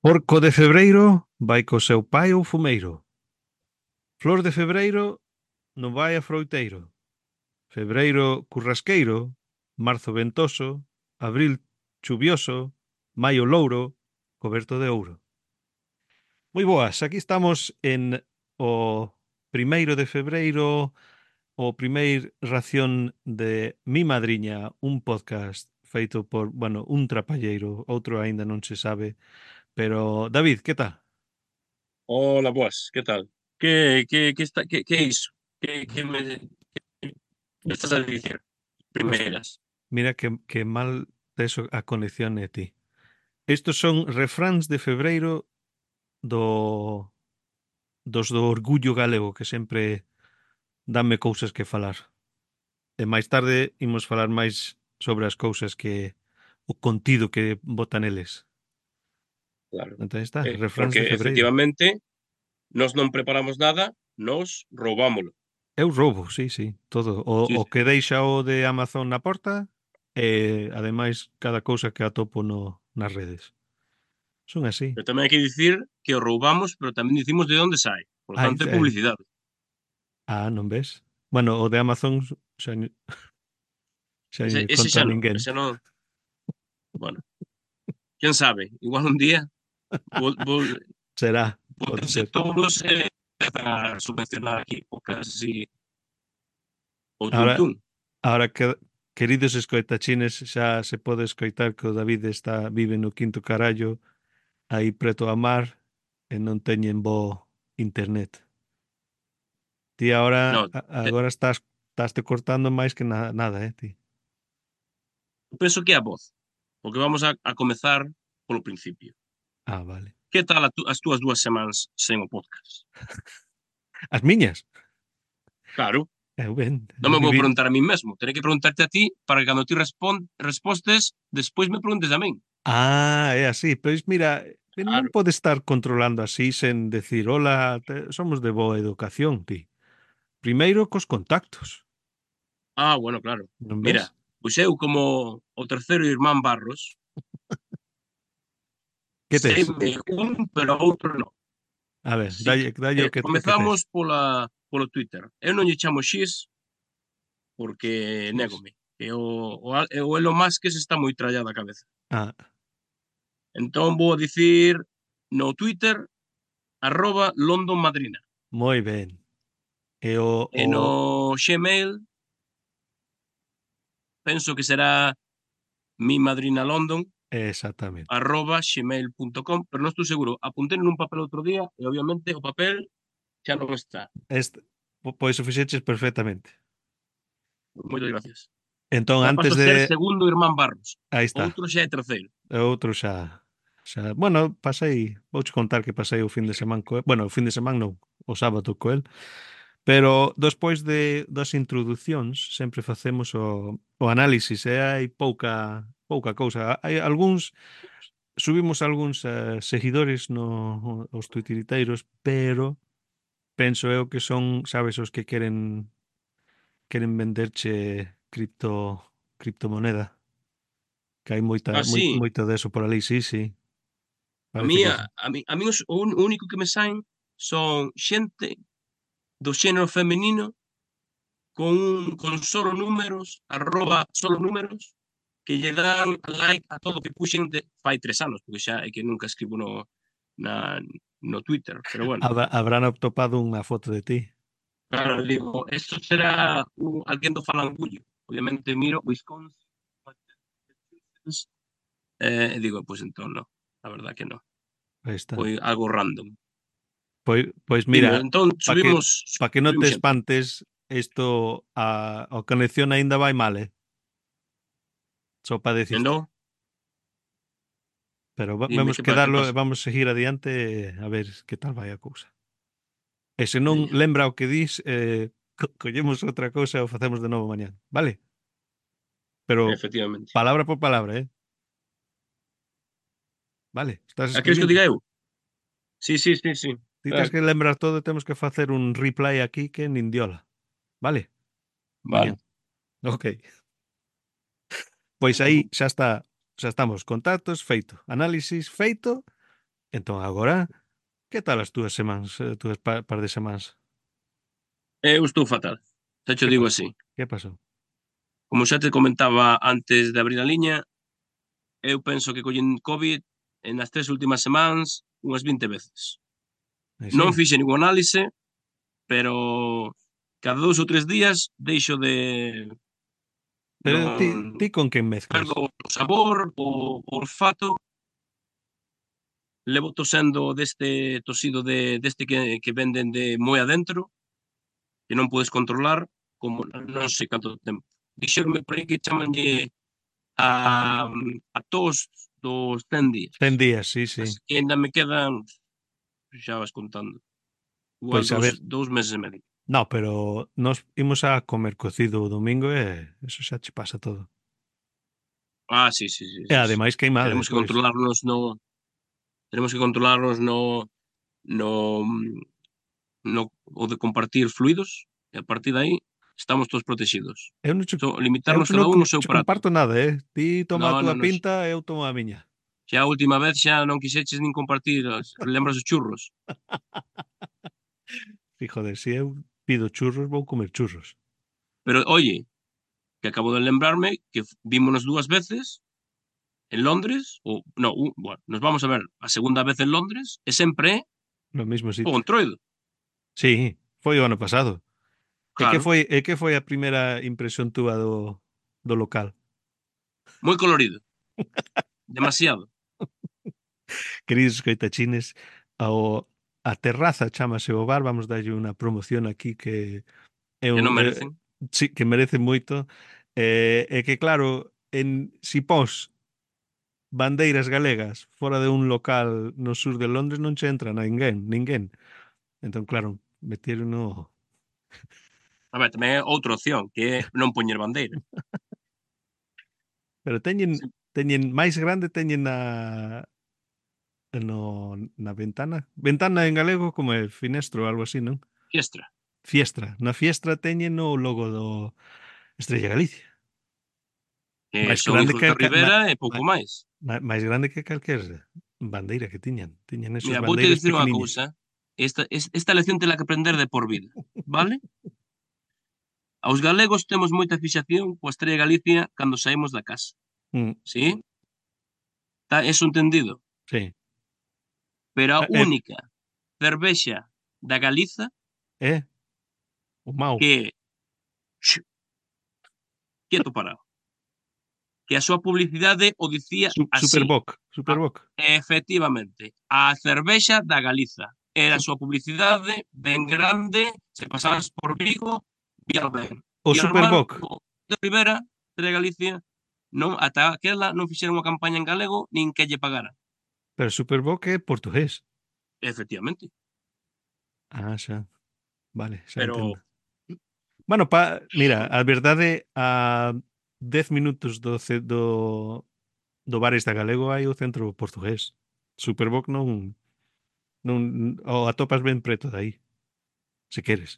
Porco de febreiro vai co seu pai ou fumeiro. Flor de febreiro non vai a froiteiro. Febreiro currasqueiro, marzo ventoso, abril chuvioso, maio louro, coberto de ouro. Moi boas, aquí estamos en o primeiro de febreiro, o primeir ración de Mi Madriña, un podcast feito por, bueno, un trapalleiro, outro aínda non se sabe, pero David, que tal? Hola, boas, que tal? Que é iso? Que me estás a dicir? Pois Primeiras. mira que mal tes a conexión de ti. Estos son refráns de febreiro do dos do orgullo galego que sempre danme cousas que falar. E máis tarde imos falar máis sobre as cousas que o contido que botan eles. Claro. Entón está, refráns Porque de febreiro. efectivamente nós non preparamos nada, nós roubámolo. Eu roubo, sí, sí, todo. Sí, O sí. que deixa o de Amazon na porta e, ademais, cada cousa que atopo nas redes. Son así. Pero tamén hai que dicir que o roubamos, pero tamén dicimos de onde sai. Por lo Ai, tanto, é publicidade. non ves? Bueno, o de Amazon xa Ese, lle ese conto xa a non, ninguén. ese non. Bueno, quen sabe, igual un día Será, pode voltense ser. todos e empezan a subvencionar aquí, porque así, ou Ahora, tuntún. ahora que, queridos escoitachines, xa se pode escoitar que o David vive no quinto carallo, aí preto a mar, e non teñen bo internet. Ti No, agora estás te cortando máis que nada, ti. penso que é a voz, porque vamos a comezar polo principio. Ah, vale. Que tal as túas 2 semanas sen o podcast? As miñas? Claro, Eu ben, non eu me vou vivi... preguntar a min mesmo, terei que preguntarte a ti para que cando ti respostes, despois me preguntes a min. É así. Pois mira, non Claro. podes estar controlando así sen decir, hola, somos de boa educación, ti. Primeiro cos contactos, Bueno, claro. non Mira, ves? pois eu como o terceiro irmán Barros, Que tes? seime un, pero outro non. A ver, Así que, dalle o que tes. comezamos polo Twitter. Eu non lle chamo X porque Xis. négome, que o Elon Musk ese está moi trallado a cabeza. Ah, Entón vou a dicir no Twitter @LondonMadrina. moi ben. E E no Gmail penso que será mimadrinalondon exactamente. @gmail.com, pero non estou seguro. Apuntei nun papel outro día e obviamente o papel xa non está. Pois o fixeches perfectamente. Moitas gracias. Entón, Xa paso antes a ser de... segundo irmán Barros. Aí está. Outro xa é terceiro. E outro bueno, vouche contar que pasei o fin de semana co el. Bueno, o fin de semana non, o sábado co el. Pero despois das introducións sempre facemos o análisis e hai pouca cousa. Hai algúns subimos algúns seguidores os tuitiriteiros, pero penso eu que son, sabes, os que queren venderche criptomoneda, que hai Sí, moito deso por ali, sí, sí. a Parece mí, que a, sí. a mí, a mí o único que me saen son xente do xénero feminino con solo números, solo números, que lle dan like a todo que puxen de fai 3 anos, porque xa é que nunca escribo na, no Twitter, pero bueno. Habrán topado unha foto de ti. Claro, digo, esto será alguén do Falangullo. Obviamente miro Wisconsin, e digo, pois entón non, a verdad que non. Aí está. Foi algo random. Pois Dime, mira, entón para que non te subimos xente. espantes, isto a conexión aínda vai mal, só para decirte. Entón, Pero dime vemos que que darlo e pasa. vamos seguir adiante a ver que tal vai a cousa. E se non Veña, lembra o que dis, collemos outra cousa e o facemos de novo mañá, vale? Pero efectivamente. palabra por palabra, vale? Estás Queres que o escribindo? diga eu? Sí, sí, sí, sí. Ti tens que lembrar todo e temos que facer un replay aquí que nin diola, vale? Mañán. Vale. Ok. Pois aí xa estamos, contactos feito, análisis feito, Entón, agora, que tal as túas semanas, as túas par de semanas? Eu estou fatal, xa cho Que digo pasou? así. Que pasou? Como xa te comentaba antes de abrir a liña, eu penso que collín COVID nas 3 últimas semanas unhas 20 veces. Sí. Non fixe ningún análise, pero cada 2 ou 3 días deixo de Pero ti non con quen mezclas? perdo o sabor, o olfato, levo tosendo deste tosido deste que venden de moi adentro, que non podes controlar, como non sei canto tempo. Dixéronme por aí que chamanlle a tos dos 100 días. 100 días, sí, sí. Así que aínda me quedan, xa vas contando, igual Pois a ver, 2 meses e medio. no, pero nós imos a comer cocido o domingo e eso xa che pasa todo. Sí, sí, sí, E sí, sí. ademais queimada Teremos que despois. controlarnos no no o de compartir fluidos, e a partir de aí estamos todos protegidos. Eu non che, eu Limitarnos non cada un no seu che prato. comparto nada, eh? Ti toma a No, túa no, no. pinta e eu tomo a miña. Xa a última vez xa non quixeches nin compartir, lembras os churros? E joder, se eu pido churros, vou comer churros. Pero oye, que acabo de lembrarme que vímonos 2 veces en Londres, ou no, bueno, nos vamos a ver a segunda vez en Londres e sempre é No mesmo o sitio. Entroido. Sí, foi o ano pasado. Claro, E que foi a primeira impresión túa do local? moi colorido, demasiado, Queridos escoitachines, a terraza chámase o bar, vamos darlle unha promoción aquí que é que non un merecen. sí, que merece moito. E que claro, si pos bandeiras galegas fora de un local no sur de Londres non che entra ninguén. Entón, claro, metieron no... A ver, tamén é outra opción, que é non poñer bandeira. Pero Sí, teñen máis grande, teñen na ventana. Ventana en galego como é finestro ou algo así, non? fiestra, Fiestra. Na fiestra teñen o logo do Estrella Galicia. que Máis son grande hijos que da Ribera e pouco máis. máis grande que calquer bandeira que tiñan. Tiñan esos Mira, voute bandeiras dicir unha pequeniñas. cousa, esta lección tela que aprender de por vida, vale? Aos galegos temos moita fixación coa Estrella de Galicia cando saímos da casa, Mm, sí? Está eso entendido. sí. Pero a É, única cervexa da Galiza é o mau. que é Ch, quieto parado, que a súa publicidade o dicía así. Superboc. A Superboc. efectivamente, a cervexa da Galiza. Era a Su- súa publicidade ben grande, se pasabas por Vigo, víalo ben. o E o normal, Superboc. o de Ribera, de Galicia, non, ata aquela non fixeron unha campaña en galego nin que lle pagara. Pero Superboc é portugués. Efectivamente. Xa. Vale, xa Pero entendo. Bueno, mira, a verdade, a 10 minutos do Bares da Galego hai o centro portugués. Superboc non o atopas ben preto de aí, se queres.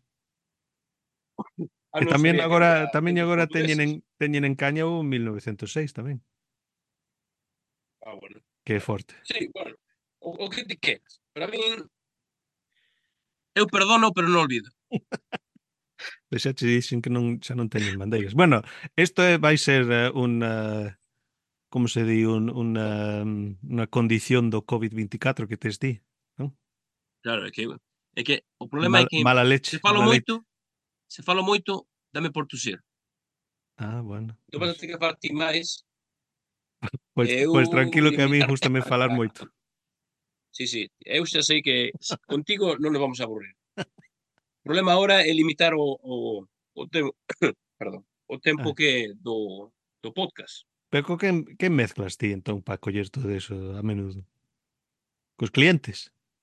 E non sabía que había tamén centros agora portugueses. teñen en Caña o 1906 tamén, Bueno. que é forte. Sí, bueno, o que ti queres. Para min, eu perdono, pero non olvido. Pois xa che dixen que xa non teñen bandeiras. Bueno, isto vai ser como se di, unha condición do COVID-24 que tes ti, non? Claro, é que o problema é que se falo Mala moito, leche. se falo moito, dame por tosir. Bueno, Entón vas a ter que falar ti máis pois, e eu pois tranquilo que a min limitarme gústame falar moito. Sí, sí, eu xa sei que contigo non nos vamos a aburrir. O problema agora é limitar o tempo, perdón, o tempo Ah, que do podcast. pero que mezclas ti entón para coller todo eso a menudo? Cos clientes?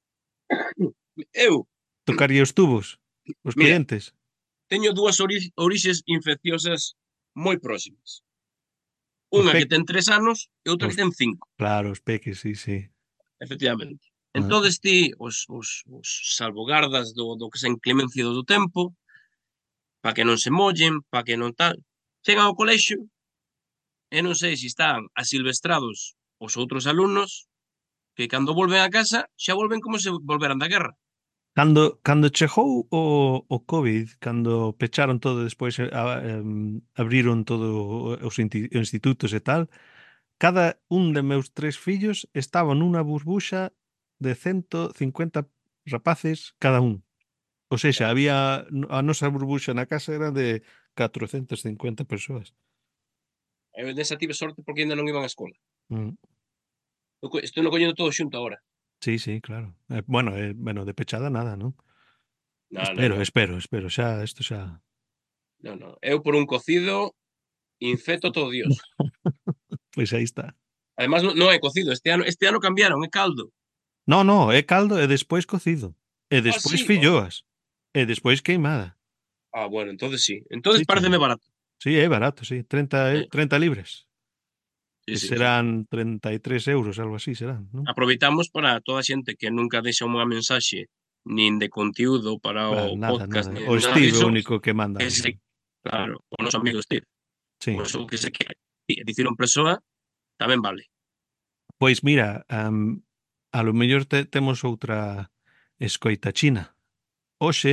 Eu, Tocarlle os tubos? Os mira, clientes? teño 2 orixes infecciosas moi próximas. Os Unha pe... que ten 3 anos e outra Os, que ten 5, claro, os peques, sí, sí. efectivamente. Ah, Entodes ti os salvogardas do que se inclemencia do tempo, para que non se mollen, para que non tal, chegan ao colexio e non sei se están asilvestrados os outros alumnos que cando volven a casa xa volven como se volveran da guerra. Cando chegou o COVID, cando pecharon todo despois, abriron todo os institutos e tal, cada un de meus tres fillos estaba nunha burbuxa de 150 rapaces cada un. Ou seja, había a nosa burbuxa na casa era de 450 persoas. Eu nesa tive sorte porque aínda non iban á escola. Mm. Estou no collendo todo xunto agora. Sí, sí, claro. Bueno, de pechada nada, non? No, no, no. Espero, xa, isto xa... No, no. Eu por un cocido infecto todo Dios. Pois aí está. Además non é cocido, este ano cambiaron, é caldo. No, é caldo e despois cocido. E Ah, despois sí? Oh. filloas. E despois queimada. Ah, bueno, entonces sí. Sí, Entonces chaval. paréceme barato. Sí, é barato, sí. 30, 30 libras. Sí, Que sí, sí. serán 33 euros, algo así serán, non? Aproveitamos para toda a xente que nunca deixa unha mensaxe nin de contiúdo para Ah, o nada, podcast, nada. nin O nada Steve é diso, o único que manda que algo. se claro, o noso amigo Steve, Sí. pois o que se quere. E dicir en persoa tamén vale. Pois mira, a lo mellor temos outra escoita china. Hoxe,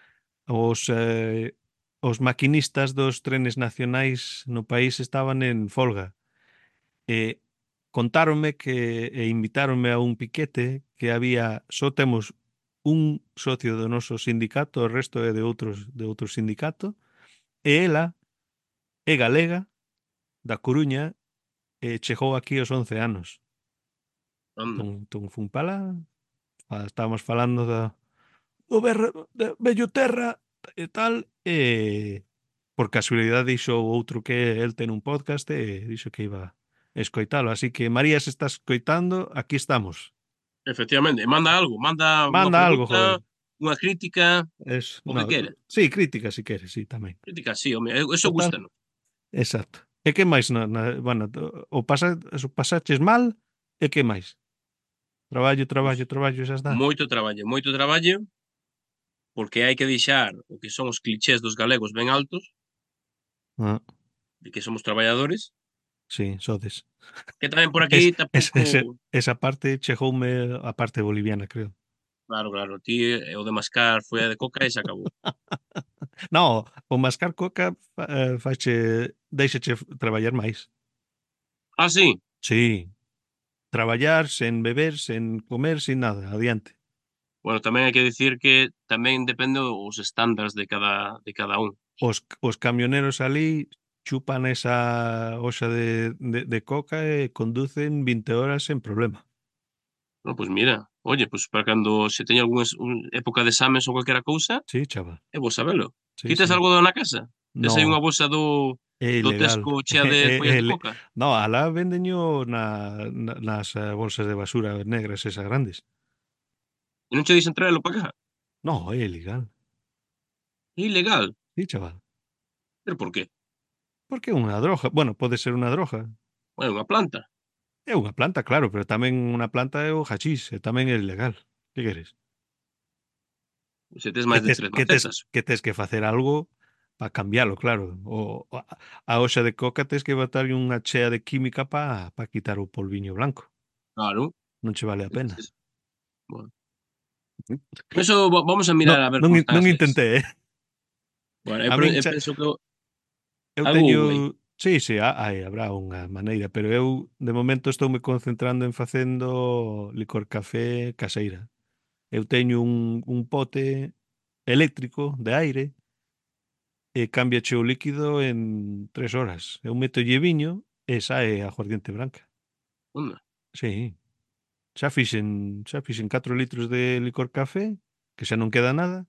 os maquinistas dos trenes nacionais no país estaban en folga. E contáronme e invitáronme a un piquete que había, só temos un socio do noso sindicato, o resto é de outro sindicato, e ela é galega, da Coruña, e chegou aquí aos 11 anos. Anda, Entón fun pa lá, estábamos falando do de Belloterra e tal, e por casualidade dixo o outro que el ten un podcast e dixo que iba a escoitalo. Así que, María, se estás escoitando, aquí estamos. efectivamente, manda algo, manda unha Manda algo, pregunta, joder. unha crítica, o que No, queira. sí, crítica si queres, sí, tamén. Crítica, sí, home, eso Total, gústanos. exacto. E que máis bueno, o pasaches mal, e que máis? Pois, Traballo, xa está. moito traballo, porque hai que deixar o que son os clichés dos galegos ben altos, Ah, de que somos traballadores, sí, sodes. que tamén por aquí tampouco Esa parte chegoume a parte boliviana, creo. claro, claro, ti o de mascar folla de coca e se acabou. No, o mascar coca déixache traballar máis. Ah, sí? Sí, traballar sen beber, sen comer, sin nada, adiante. Bueno, tamén hai que dicir que tamén depende os estándares de cada un. Os camioneros alí chupan esa hoxa de coca e conducen 20 horas sen problema. No, pois mira, oye, pois para cando se teña época de exames ou calquera cousa, Sí, chaval. é bo sabelo. Sí, Ti tes sí. algodón na casa? Tes aí unha No, bolsa é do ilegal. Tesco chea de follas de É coca? no, alá véndeño nas bolsas de basura negras esas grandes. E non che dixen traelo para cá? No, é ilegal. É ilegal? Sí, chaval. Pero por qué? Porque é unha droga. Bueno, pode ser unha droga. É unha planta. É unha planta, claro, pero tamén unha planta é o hachís, e tamén é ilegal. Que queres? Se tes máis de 3 macetas. Que tes que facer algo para cambialo, claro. A hoxa de coca tes que botarlle unha chea de química para quitar o polviño blanco. Claro. Non che vale a pena. Entonces, bueno. Eso vamos a No, mirar a ver como están non as leis. intentei, eh? Bueno, A min eu penso que eu algo teño... houbo aí. Sí, sí, habrá unha maneira, pero eu de momento estou me concentrando en facendo licor café caseira. Eu teño un pote eléctrico de aire e cámbiache o líquido en 3 horas. Eu metolle viño e sae a aguardiente branca. Onda. Sí, xa fixen 4 litros de licor café, que xa non queda nada,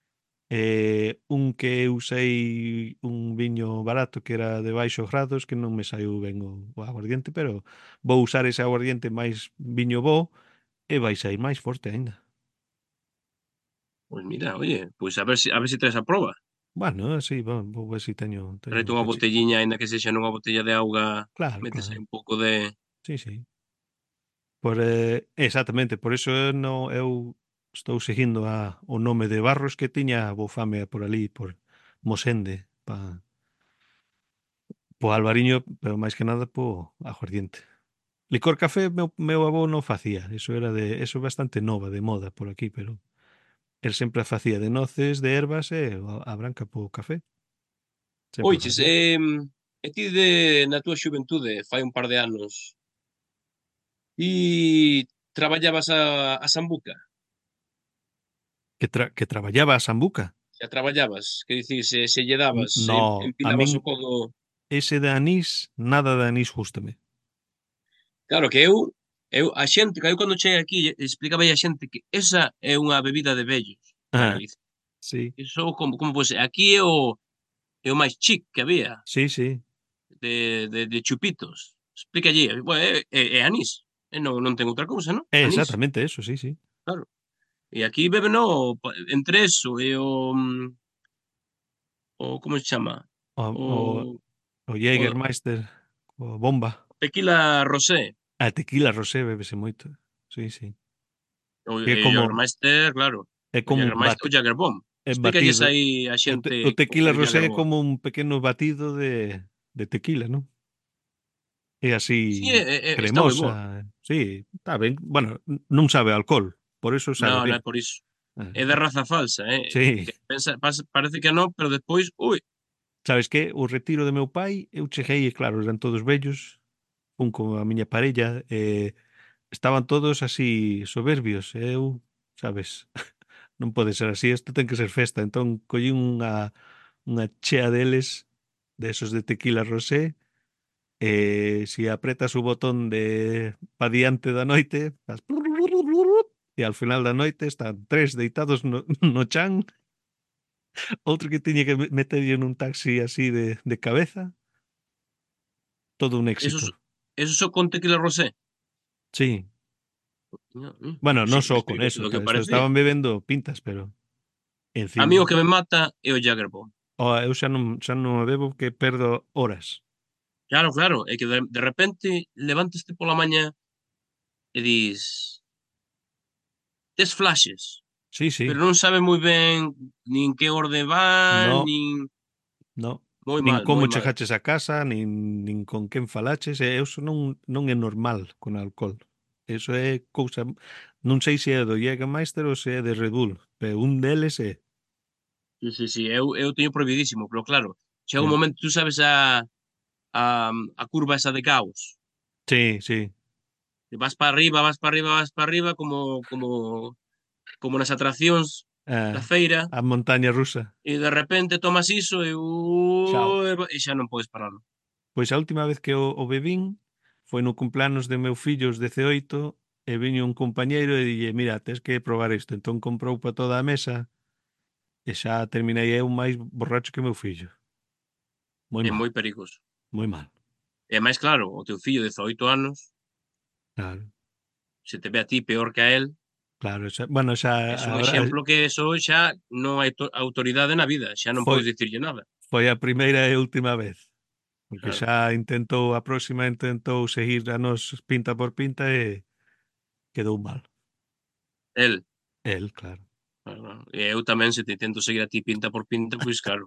un que eu usei un viño barato que era de baixos grados, que non me saiu ben o aguardiente, pero vou usar ese aguardiente máis viño bo e vai sair máis forte aínda. Pois mira, oye, pois a ver se traes a proba. Bueno, sí, vou ver se teño Tráete unha peche. botelliña, aínda que sexa nunha botella de auga, Claro, metes aí claro. un pouco de Sí, sí. Exactamente, por iso eu estou seguindo o nome de Barros que tiña bofame por ali, por Mosende, po Alvariño, pero máis que nada po aguardiente. Licor café meu avó non facía, eso é bastante nova, de moda por aquí, pero el sempre a facía de noces, de ervas e a branca po café, sempre o Oiches, facía. e ti na túa xuventude, fai un par de anos, ti traballabas a sambuca? Que traballaba a sambuca? Xa traballabas? Que dicir, se lle dabas, No, a empinabas o min codo. ese de anís, nada de anís gústame. Claro que a xente, que eu cando cheguei aquí explicaba a xente que esa é unha bebida de vellos na Ah, Galicia. sí, Iso como pode ser, aquí é o máis chic que había, sí, sí. de chupitos. Explícalle, é anís, e non ten outra cousa, non? É Anís, exactamente eso, sí, sí. claro. E aquí bébeno entre eso e o como se chama? O, o, O o o Jägermeister, o bomba. tequila rosé, A tequila rosé bébese moito. Sí, sí. É e o como Jägermeister, claro, é o como un Jägermeister, o Jägerbomb. Explícalles batido. aí a xente O o que é tequila o rosé é Jägerbomb. como un pequeno batido de tequila, non? É así Sí, está moi bo. cremosa. Sí, está ben. Bueno, non sabe a alcohol, por eso sabe Non ben. é por iso. Ah, É de raza falsa, sí. que parece que non, pero despois, ui, Sabes que o retiro de meu pai, eu cheguei e claro, eran todos vellos, un con a miña parella, estaban todos así soberbios, e eu, sabes, non pode ser así, isto ten que ser festa. Entón collín unha chea deles, de esos de tequila rosé, e si apretas o botón de pa diante da noite, fas e ao final da noite están tres deitados no chan, outro que tiña que meterlle nun taxi así de cabeza, todo un esos éxito. esos son con tequila rosé. Sí. Bueno, Pois sí, non máis só con perigoso eso, do que eso parecía. estaban bebendo pintas, pero A mí o encima, que me mata é o Jägerbomb. eu xa non o bebo que perdo horas. Claro, claro, é que de repente levantaste pola mañá e dis: "Tes flashes", Sí, pero sí. non sabes moi ben nin que orde van, No, nin no. Nin moi como mal. chegaches a casa, nin con quen falaches, e eso non é normal con alcohol. Eso é cousa, non sei se é do Jägermeister ou se é de Red Bull, pero un deles é. Sí, sí, sí, eu teño prohibidísimo, pero claro, chega un Sí, momento, tú sabes a curva esa de Gauss, sí, sí. que vas para arriba, vas para arriba, vas para arriba, como nas atraccións da Ah, feira, a montaña rusa. e de repente tomas iso e Chao. e xa non podes paralo. Pois a última vez que o bebín foi no cumpleanos de meu fillo os 18 e viño un compañeiro e dille, mira, tes que probar isto. Entón comprou para toda a mesa e xa terminei eu máis borracho que meu fillo. Moi É mal, moi perigoso. moi mal. E máis claro, o teu fillo de 18 anos, Claro, se te ve a ti peor que a el, claro, xa, bueno, xa é un exemplo que eso xa non hai autoridade na vida, xa non foi podes dicirlle nada. foi a primeira e última vez, porque Claro, xa intentou seguir a nos pinta por pinta e quedou mal. el. El, claro. Claro, e eu tamén se te intento seguir a ti pinta por pinta, pois claro.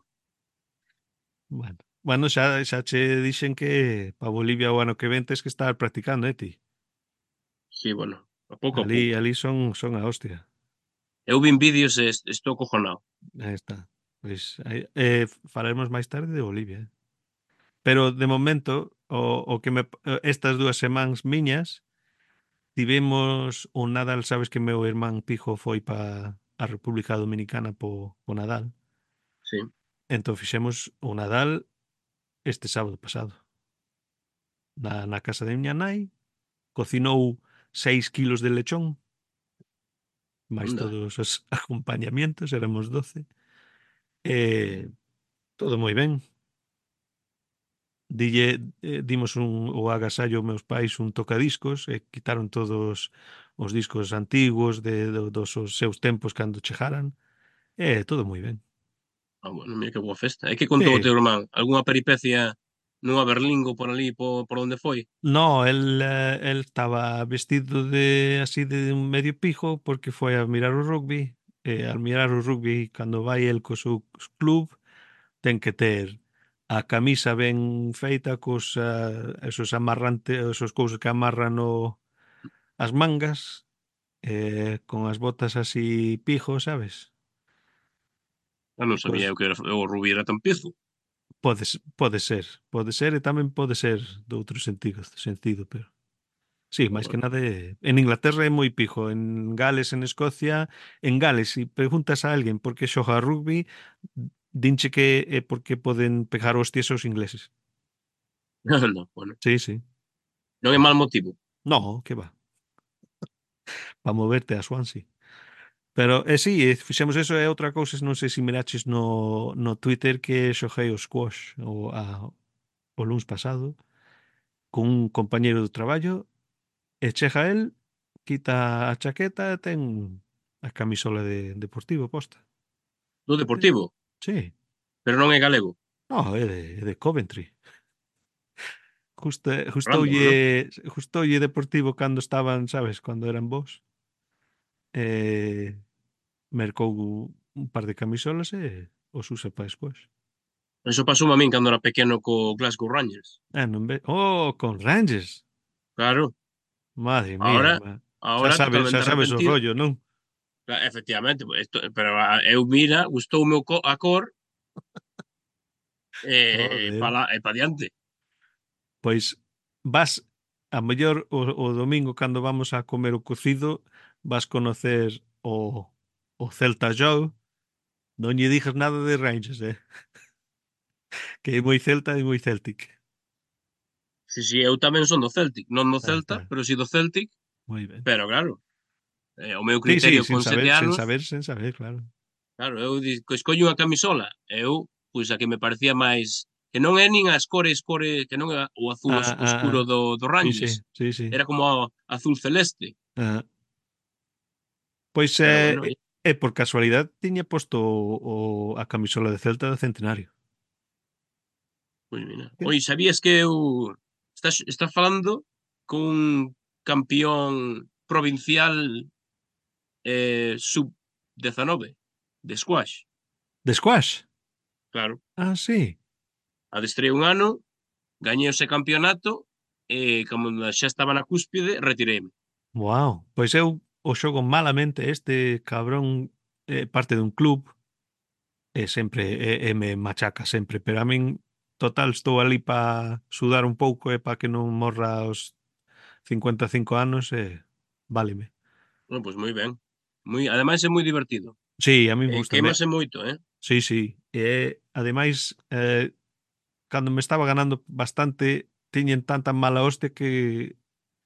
Bueno, xa che dixen que pa Bolivia o ano que vén tes que estar practicando, ti? Sí, bueno, a pouco a Ali, pouco. ali son a hostia. Eu vin vídeos e estou acojonado. Aí está. Pois falaremos máis tarde de Bolivia. Pero de momento, o que estas 2 semanas miñas tivemos un Nadal, sabes que meu irmán Pijo foi pa a República Dominicana po Nadal. Sí, Entón fixemos o Nadal este sábado pasado. Na casa de miña nai, cocinou 6 kilos de lechón, máis anda. todos os acompañamientos, éramos 12. E todo moi ben. Dimos o agasallo aos meus pais un tocadiscos e quitaron todos os discos antigos dos os seus tempos cando chegaran. E todo moi ben. Ah, bueno, mira que boa festa. E que contou o Sí, teu irmán? Algunha peripecia nunha berlingo por ali, por onde foi? no, el estaba vestido de así de un medio pijo porque foi a mirar o rugby e al mirar o rugby cando vai el co seu club ten que ter a camisa ben feita cos esos amarrantes, esos cousas que amarran as mangas, con as botas así pijo, sabes? Non E sabía eu que o Rubí era tan pizo. pode ser e tamén pode ser de outro sentido, pero sí, máis que Joder. nada en Inglaterra é moi pijo, en Gales, en Escocia, en Gales, se preguntas a alguén por que xoga rugby, dinche que é porque poden pegar hostias aos ingleses. Non, bueno, Sí, sí. non é mal motivo. No, que va, para moverte a Swansea. Pero, sí, fixemos eso e outra cousa, non sei se miraches no Twitter que xoguei o squash o luns pasado con un compañeiro do traballo e chega el, quita a chaqueta e ten a camisola deportivo posta. Do Deportivo, Sí, pero non é galego. no, é de Coventry. Random, non? Justoulle Deportivo cando estaban, sabes, cando eran vos. Eh, mercou un par de camisolas e os usa para despois. Eso pasou a min cando era pequeno co Glasgow Rangers. Non ve... Oh, con Rangers. Claro, Madre mía, ahora, ahora xa totalmente sabes o arrepentido. rollo, non? Efectivamente, pues, pero eu mira, gustoume a cor Joder. e pa diante. Pois vas a mellor o domingo cando vamos a comer o cocido vas conocer o Celta Joe. Non lle dixas nada de Rangers, que é moi Celta e moi Celtic. Si, si, eu tamén son do Celtic, non do Ah, Celta, está. pero si do Celtic, Moi ben. pero claro, o meu Sí, sí, criterio con 7 anos, sin saber, claro. claro, eu escollo unha camisola, eu, pois a que me parecía máis, que non é nin as cores, que non é o azul Ah, ah, oscuro ah. do Sí, Rangers, sí, sí, sí. era como azul celeste, Ah. Pois pero bueno, por casualidade tiña posto a camisola de Celta do centenario. pois mira. Que? Oi, sabías que eu estás falando cun campión provincial sub-19 de squash, De squash? claro. Ah, sí. Adestrei un ano, gañei ese campeonato e como xa estaba na cúspide, retireime. Wow. Pois eu o xogo malamente este cabrón parte dun club e sempre me machaca sempre, pero a min total estou ali para sudar un pouco e para que non morra aos 55 anos e váleme. Bueno, pois moi ben. Ademais é moi divertido. Sí, a min E gustame. queimase moito, Sí, sí. E ademais cando me estaba ganando bastante tiñen tanta mala hostia que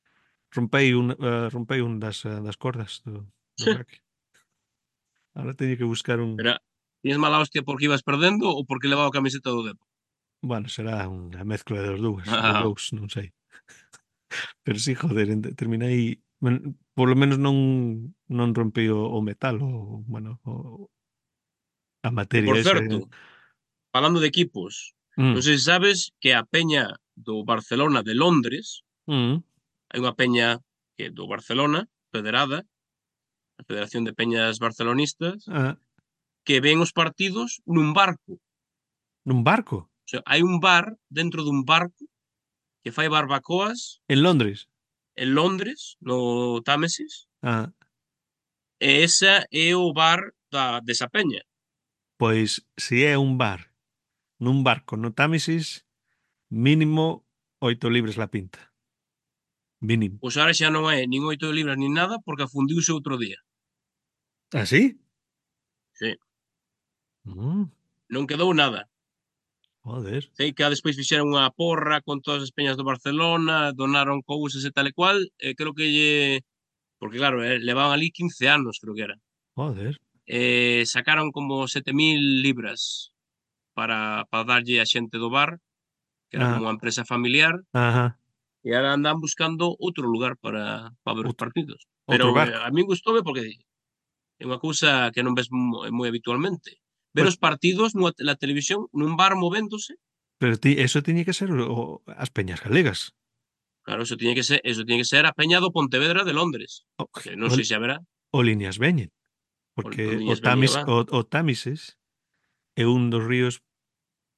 rompei un das cordas do racket. Ahora teño que buscar un. Pero tiñas mala hostia porque ibas perdendo ou porque levaba a camiseta do Depor? Bueno, será unha mezcla dos Ah, dous, non sei. Pero sí, joder, terminei, polo menos non rompí o metal, bueno, a e por materia esa. certo, falando de equipos, non Mm, sei se sabes que a peña do Barcelona de Londres, mm, hai unha peña que do Barcelona, federada, a Federación de Peñas Barcelonistas, ah, que ven os partidos nun barco. nun barco, O sea, hai un bar dentro dun barco que fai barbacoas en Londres. en Londres, no Támesis, Ah, e esa é o bar desa peña. pois se é un bar nun barco no Támesis, mínimo 8 libres la pinta. Mínimo. Pois ahora xa non é nin 8 libras nin nada porque afundiuse outro día. Ah, sí? Sí, Mm, non quedou nada. joder. Sei que despois fixeron unha porra con todas as peñas do Barcelona, donaron cousas e tal e cual, e creo que porque claro, levaban ali 15 anos, creo que era. Joder. Sacaron como 7.000 libras para darlle a xente do bar, que era como Ah, unha empresa familiar, ajá. e ahora andan buscando outro lugar para ver os Outro, partidos. Pero outro barco. a min gustoume porque é unha cousa que non ves moi habitualmente. Ver Pois, os partidos na televisión nun bar movéndose, pero eso tiñe que ser as peñas galegas. claro, eso tiñe que ser a peña do Pontevedra de Londres, O, que non o, sei se haberá, o Liñas veñen, o porque Liñas veña, va. O Támises é un dos ríos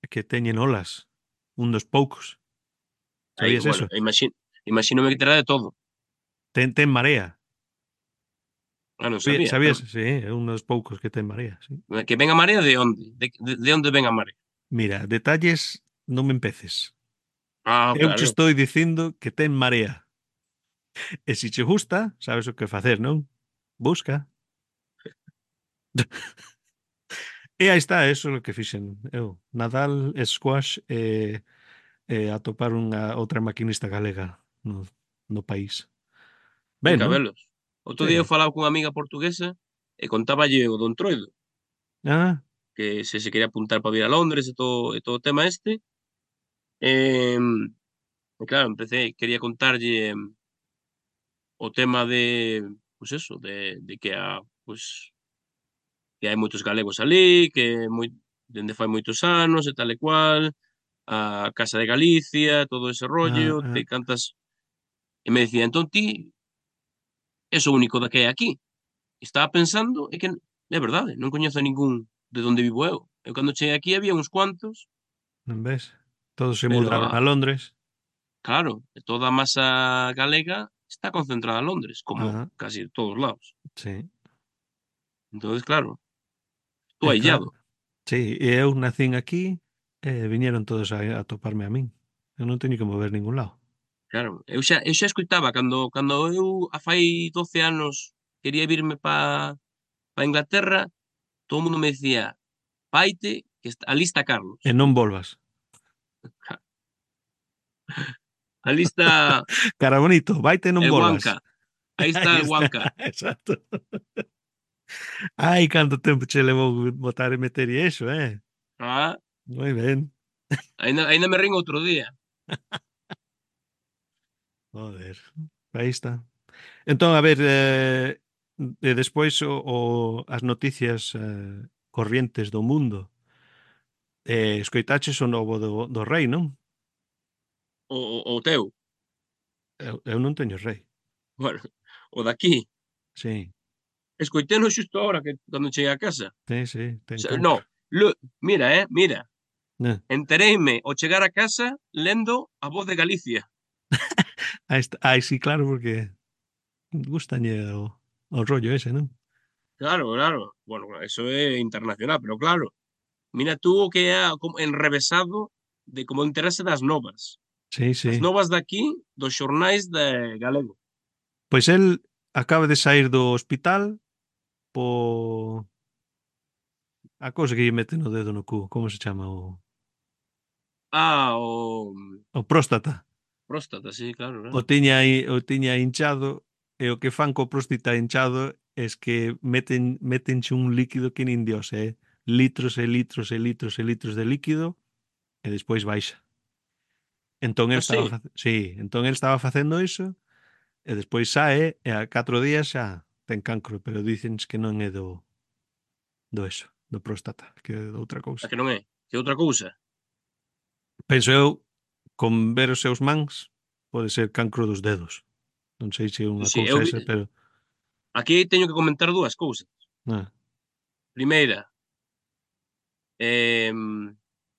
que teñen olas, un dos poucos. Aí, Sabías bueno, eso? imagínome que terá de todo. Ten marea. Non sabía, Sabías? Sí, é un dos poucos que ten marea, sí. que ven a marea de onde? De onde ven a marea? Mira, detalles non me empeces. Ah, Eu che claro, estou dicindo que ten marea. E se che gusta, sabes o que facer, non? Busca. E aí está, eso é o que fixen eu. Nadal, squash e atopar unha outra maquinista galega no país. en Ben, non? Cabelos. Outro día eu Sí. falaba cunha amiga portuguesa e contáballe o do Entroido, Ah, que se quería apuntar para vir a Londres e todo o tema este. Em, e claro, quería contarlle o tema de, pois eso, de que que hai moitos galegos alí, que dende fai moitos anos e tal e cual, a Casa de Galicia, todo ese rollo, ah, ah. cantas e me decía: "Entón ti es o único da que hai aquí". Estaba pensando é que é verdade, non coñezo a ningún de onde vivo eu. Eu cando cheguei aquí había uns cuantos, Non ves? Todos se pero mudaron a Londres. claro, toda a masa galega está concentrada en Londres, como Ah, casi todos lados. sí. Entonces, claro, estou É claro. aillado. Sí, e eu nacín aquí e viñeron todos a toparme a min. Eu non teño que mover ningún lado. Claro, eu xa escoitaba cando eu a fai 12 anos quería virme pa Inglaterra, todo o mundo me dicía: "Vaite que alí está Carlos". E non volvas. Alí está Cara bonito, vaite e non el volvas. Wanka, aí está Aí el está, Wanka. exacto. Ai, canto tempo che levou botar e meter e iso, eh? Ah, Moi ben. aínda me rin outro día. Joder, aí está. Entón, a ver, e despois as noticias corrientes do mundo. Escoitaches o novo do rei, non? O teu, Eu non teño rei. bueno, o de aquí, Sí, escoiteino xusto agora que cando cheguei a casa. sí, ten No, cancro. mira, mira, Eh, entereime ao chegar a casa lendo A Voz de Galicia. aí está. Ai, sí, claro, porque gustañe o rollo ese, non? Claro, claro. Bueno, eso é internacional, pero claro, mira tú o que é como enrevesado de como enterarse das novas. Sí, As sí. novas de aquí, dos xornais de galego. Pois el acaba de sair do hospital po a cousa que lle mete no dedo no cu, como se chama Ah, o próstata. próstata, sí, claro, O claro. tiña aí, o tiña hinchado e o que fan co próstata hinchado es que métenche un líquido que nin Dios, litros e litros e litros e litros de líquido e despois baixa. Entón el Ah, estaba sí, sí, entón el estaba facendo iso e despois sae e a 4 días xa ten cancro, pero dicens que non é do eso, do próstata, que é de outra a cousa. que non é, que outra cousa. Penso eu, con ver os seus mans, pode ser cancro dos dedos. Non sei se é unha Sí, cousa esa, pero aquí teño que comentar dúas cousas. ah, Primeira, em,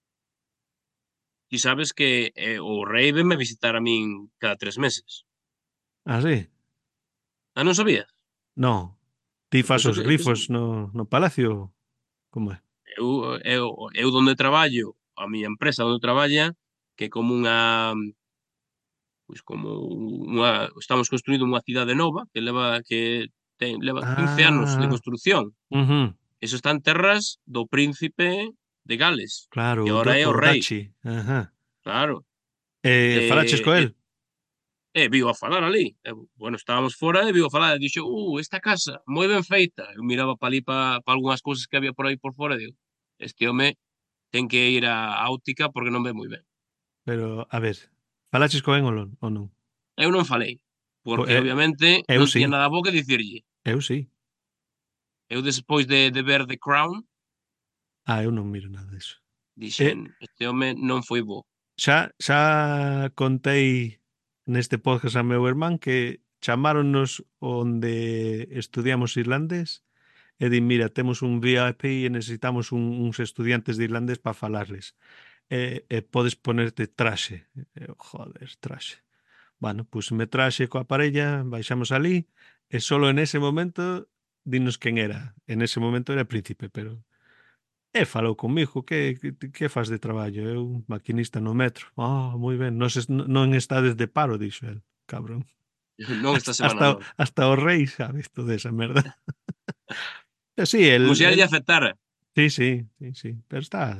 ti sabes que, o rei venme visitar a min cada 3 meses. ah, sí? Ah, non sabías? Non. Ti Eu fas penso os que sí. grifos no palacio? Como é? Eu donde traballo, a miña empresa onde traballa, que como unha, pois como unha estamos construíndo unha cidade nova leva 15 anos de Ah, construción. ujú, Eso está en terras do príncipe de Gales, claro, que agora é o o rei, Dachi. Ajá. claro. Falaches co E el? viu a falar ali. Bueno, estábamos fora e viu a falar e dixo: esta casa, moi ben feita". Eu miraba para ali pa algunhas cousas que había por aí por fora e digo: "Este home ten que ir á óptica porque non ve moi ben". Pero, a ver, falaches co el ou non? Eu non falei, Po porque obviamente eu non sí, tiña nada bo que dicirlle. eu sí. Eu despois de ver The Crown, Eu non miro nada diso. dixen: "Este home non foi bo". Xa contei neste podcast a meu irmán que chamáronnos onde estudiamos irlandés e din, mira, temos un VIP e necesitamos uns estudiantes de irlandés para falarles. e podes ponerte traxe. Joder, traxe. Bueno, pues me traxe coa parella, baixamos alí, e solo en ese momento dinos quen era. En ese momento era príncipe, pero falou comigo, que faz de traballo? Eu, maquinista no metro. Ah, moi ben, non estades de paro, dixo el, cabrón. Non esta semana, non. Hasta o rei sabe toda esa merda. Sí, Como se a lle afectara. sí, sí, sí, sí, pero está,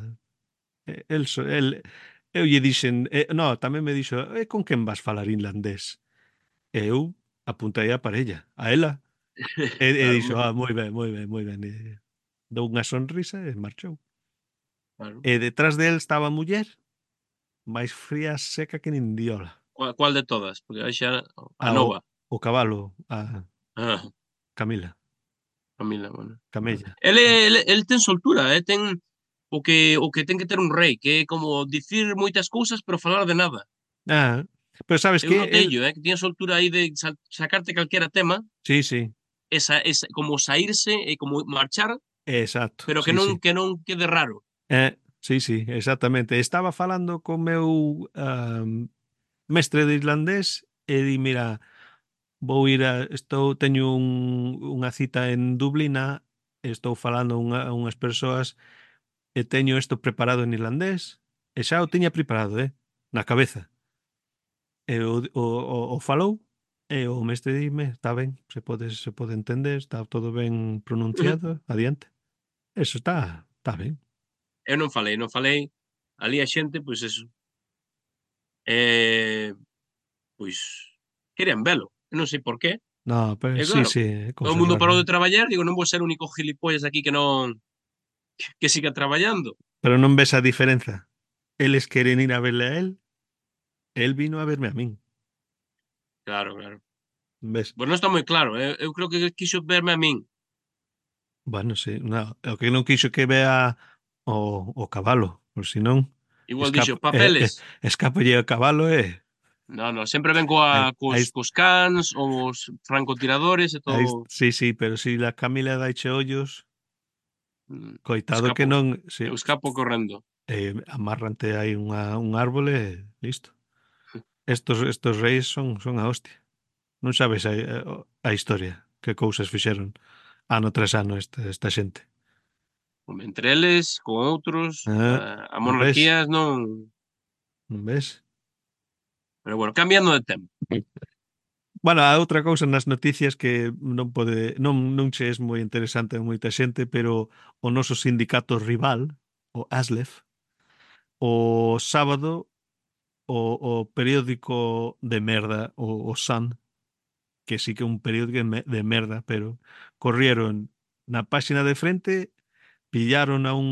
eu lle dixen, no, tamén me dixo, con quen vas falar inlandés? E eu apuntei a parella, a ela, e Claro, dixo, moi ben, moi ben, moi ben. Dou unha sonrisa e marchou. claro. E detrás del estaba a muller, máis fría seca que nin diola. Cual de todas? Porque aí xa a Ao nova. o cabalo, a Ah, Camila, Camila, bueno. Camella. El ten soltura, ten o que ten que ter un rei, que é como dicir moitas cousas, pero falar de nada. Ah, pero sabes Eu que el noteillo, que tiña soltura aí de sacarte calquera tema, sí, sí, esa como saírse e como marchar, exacto, pero que sí, non sí. que non quede raro. Sí, sí, exactamente. Estaba falando co meu mestre de islandés e di, mira, vou ir teño unha cita en Dublina, estou falando unhas persoas e teño isto preparado en irlandés, e xa o tiña preparado, na cabeza. E o falou, e o mestre dime, está ben, se pode entender, está todo ben pronunciado, adiante. Eso está ben. Eu non falei, ali a xente, pois eso, eh, pois querían velo, eu non sei por qué, No, pero e sí, claro, sí, todo o cousas mundo parou raras. de traballar, digo, non vou ser o único gilipollas aquí que siga traballando. Pero non ves a diferenza. Eles queren ir a verle a él, él vino a verme a min. Claro, claro. Ves? Pois non está moi claro, eu creo que quixo verme a min. Bueno, sí, no, o que non quixo que vea o cabalo, por si non, Igual dixo: "Papeles". escapalle o cabalo No, sempre ven aí, aí, cos cans, os francotiradores e todo. sí, sí, pero si la Camila daiche ollos, coitado que Escapo, non, eu se, escapo correndo. amárrante aí un árbol e listo. Estos reis son a hostia. Non sabes a historia, que cousas fixeron ano tras ano esta xente. Entre eles, con outros, a Non ves? monarquías non. Non ves? Pero bueno, cambiando de tema. Bueno, a outra cousa nas noticias que non che é moi interesante a moita xente, pero o noso sindicato rival, o ASLEF, o sábado o periódico de merda, o Sun, que sí que é un periódico de merda, pero corrieron na páxina de frente, pillaron a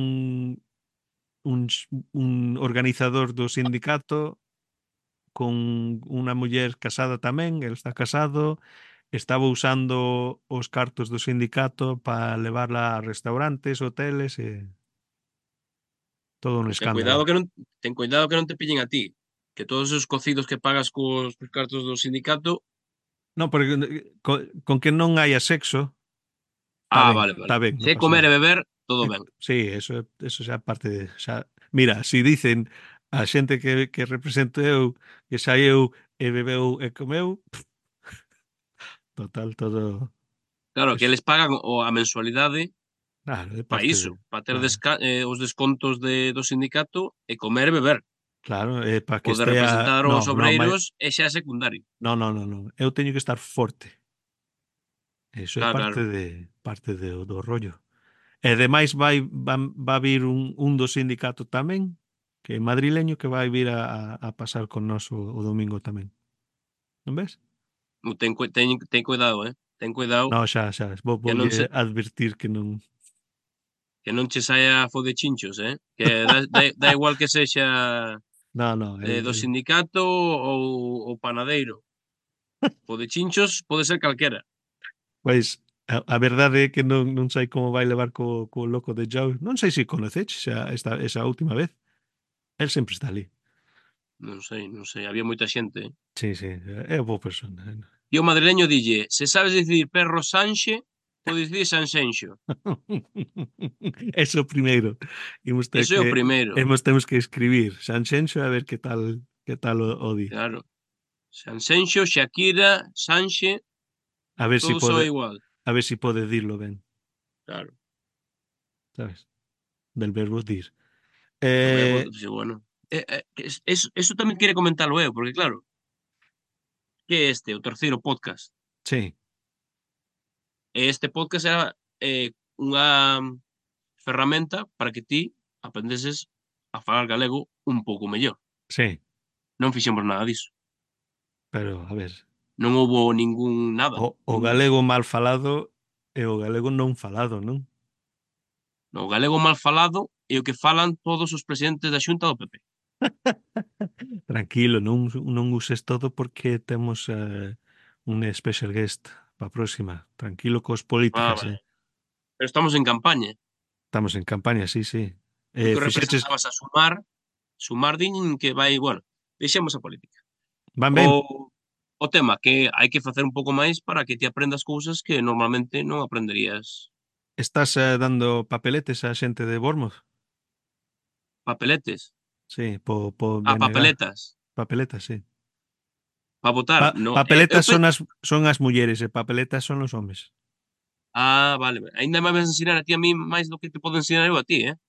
un organizador do sindicato con unha muller casada tamén, el está casado, estaba usando os cartos do sindicato para levarla a restaurantes, hoteles e todo un Pois escándalo. ten cuidado que non te pillen a ti, que todos esos cocidos que pagas cos cartos do sindicato. Non, porque con que non haya sexo, Vale, vale. está ben, Se non é pasa comer nada. e beber, todo ben. Sí, eso xa parte mira, si dicen a xente que represento eu que saeu e bebeu e comeu, total, todo Claro, que es, eles pagan a mensualidade claro, é para parte iso, de, para ter claro, os descontos do sindicato e comer e beber. claro, é para que O de estea, representar no, os no, obreiros é xa secundario. no, no, no, no, eu teño que estar forte. Eso é Claro, parte claro. do rollo. E demais va vir un do sindicato tamén, que é madrileño, que vai vir a pasar con nós o domingo tamén. Non ves? Ten cuidado, ten cuidado No, xa, que non se voulle advertir que non. que non che saia fo de chinchos, que dá igual que sexa, No, no, do sindicato ou panadeiro. Fo de chinchos pode ser calquera. pois a verdade é que non sei como vai levar co loco de Joe. Non sei se conoceches esa última vez. El sempre está ali. Non sei, había moita xente, eh. Sí, sí, é boa persona. E o madrileño dille: "Se sabes dicir Perro Sanxe, pode dicir Sanxenxo. Eso primeiro. Eso é o primeiro, Temos que escribir Sanxenxo a ver que tal o di. claro. Sanxenxo, Shakira, Sanxe, A ver si todo soa pode igual, dilo ben, claro. sabes? Del verbo dir. Do verbo, Eh, sí, bueno. Eso tamén quere comentalo eu, porque claro, que é este, o terceiro podcast. sí, E este podcast era unha ferramenta para que ti aprendeses a falar galego un pouco mellor. sí, Non fixemos nada diso. pero a ver, Non houbo ningún nada, o ningún galego mal falado e o galego non falado, non? no, o galego mal falado é o que falan todos os presidentes da Xunta do PP. Tranquilo, non uses todo porque temos un special guest para a próxima. Tranquilo cos Ah, políticas, vale. Pero estamos en campaña. Estamos en campaña, sí, sí. Tú que Fixeches, representabas a Sumar din que vai, bueno, deixemos a política. van O ben, o tema que hai que facer un pouco máis para que ti aprendas cousas que normalmente non aprenderías. estás dando papeletes á xente de Bournemouth? Papeletes. Sí, po Ah, BNG. papeletas. Papeletas, sí. Para votar. No, eu Papeletas son as mulleres e papeletas son os homes. vale. Aínda me vas a ensinar a ti a mí máis do que te podo ensinar eu a ti, eh?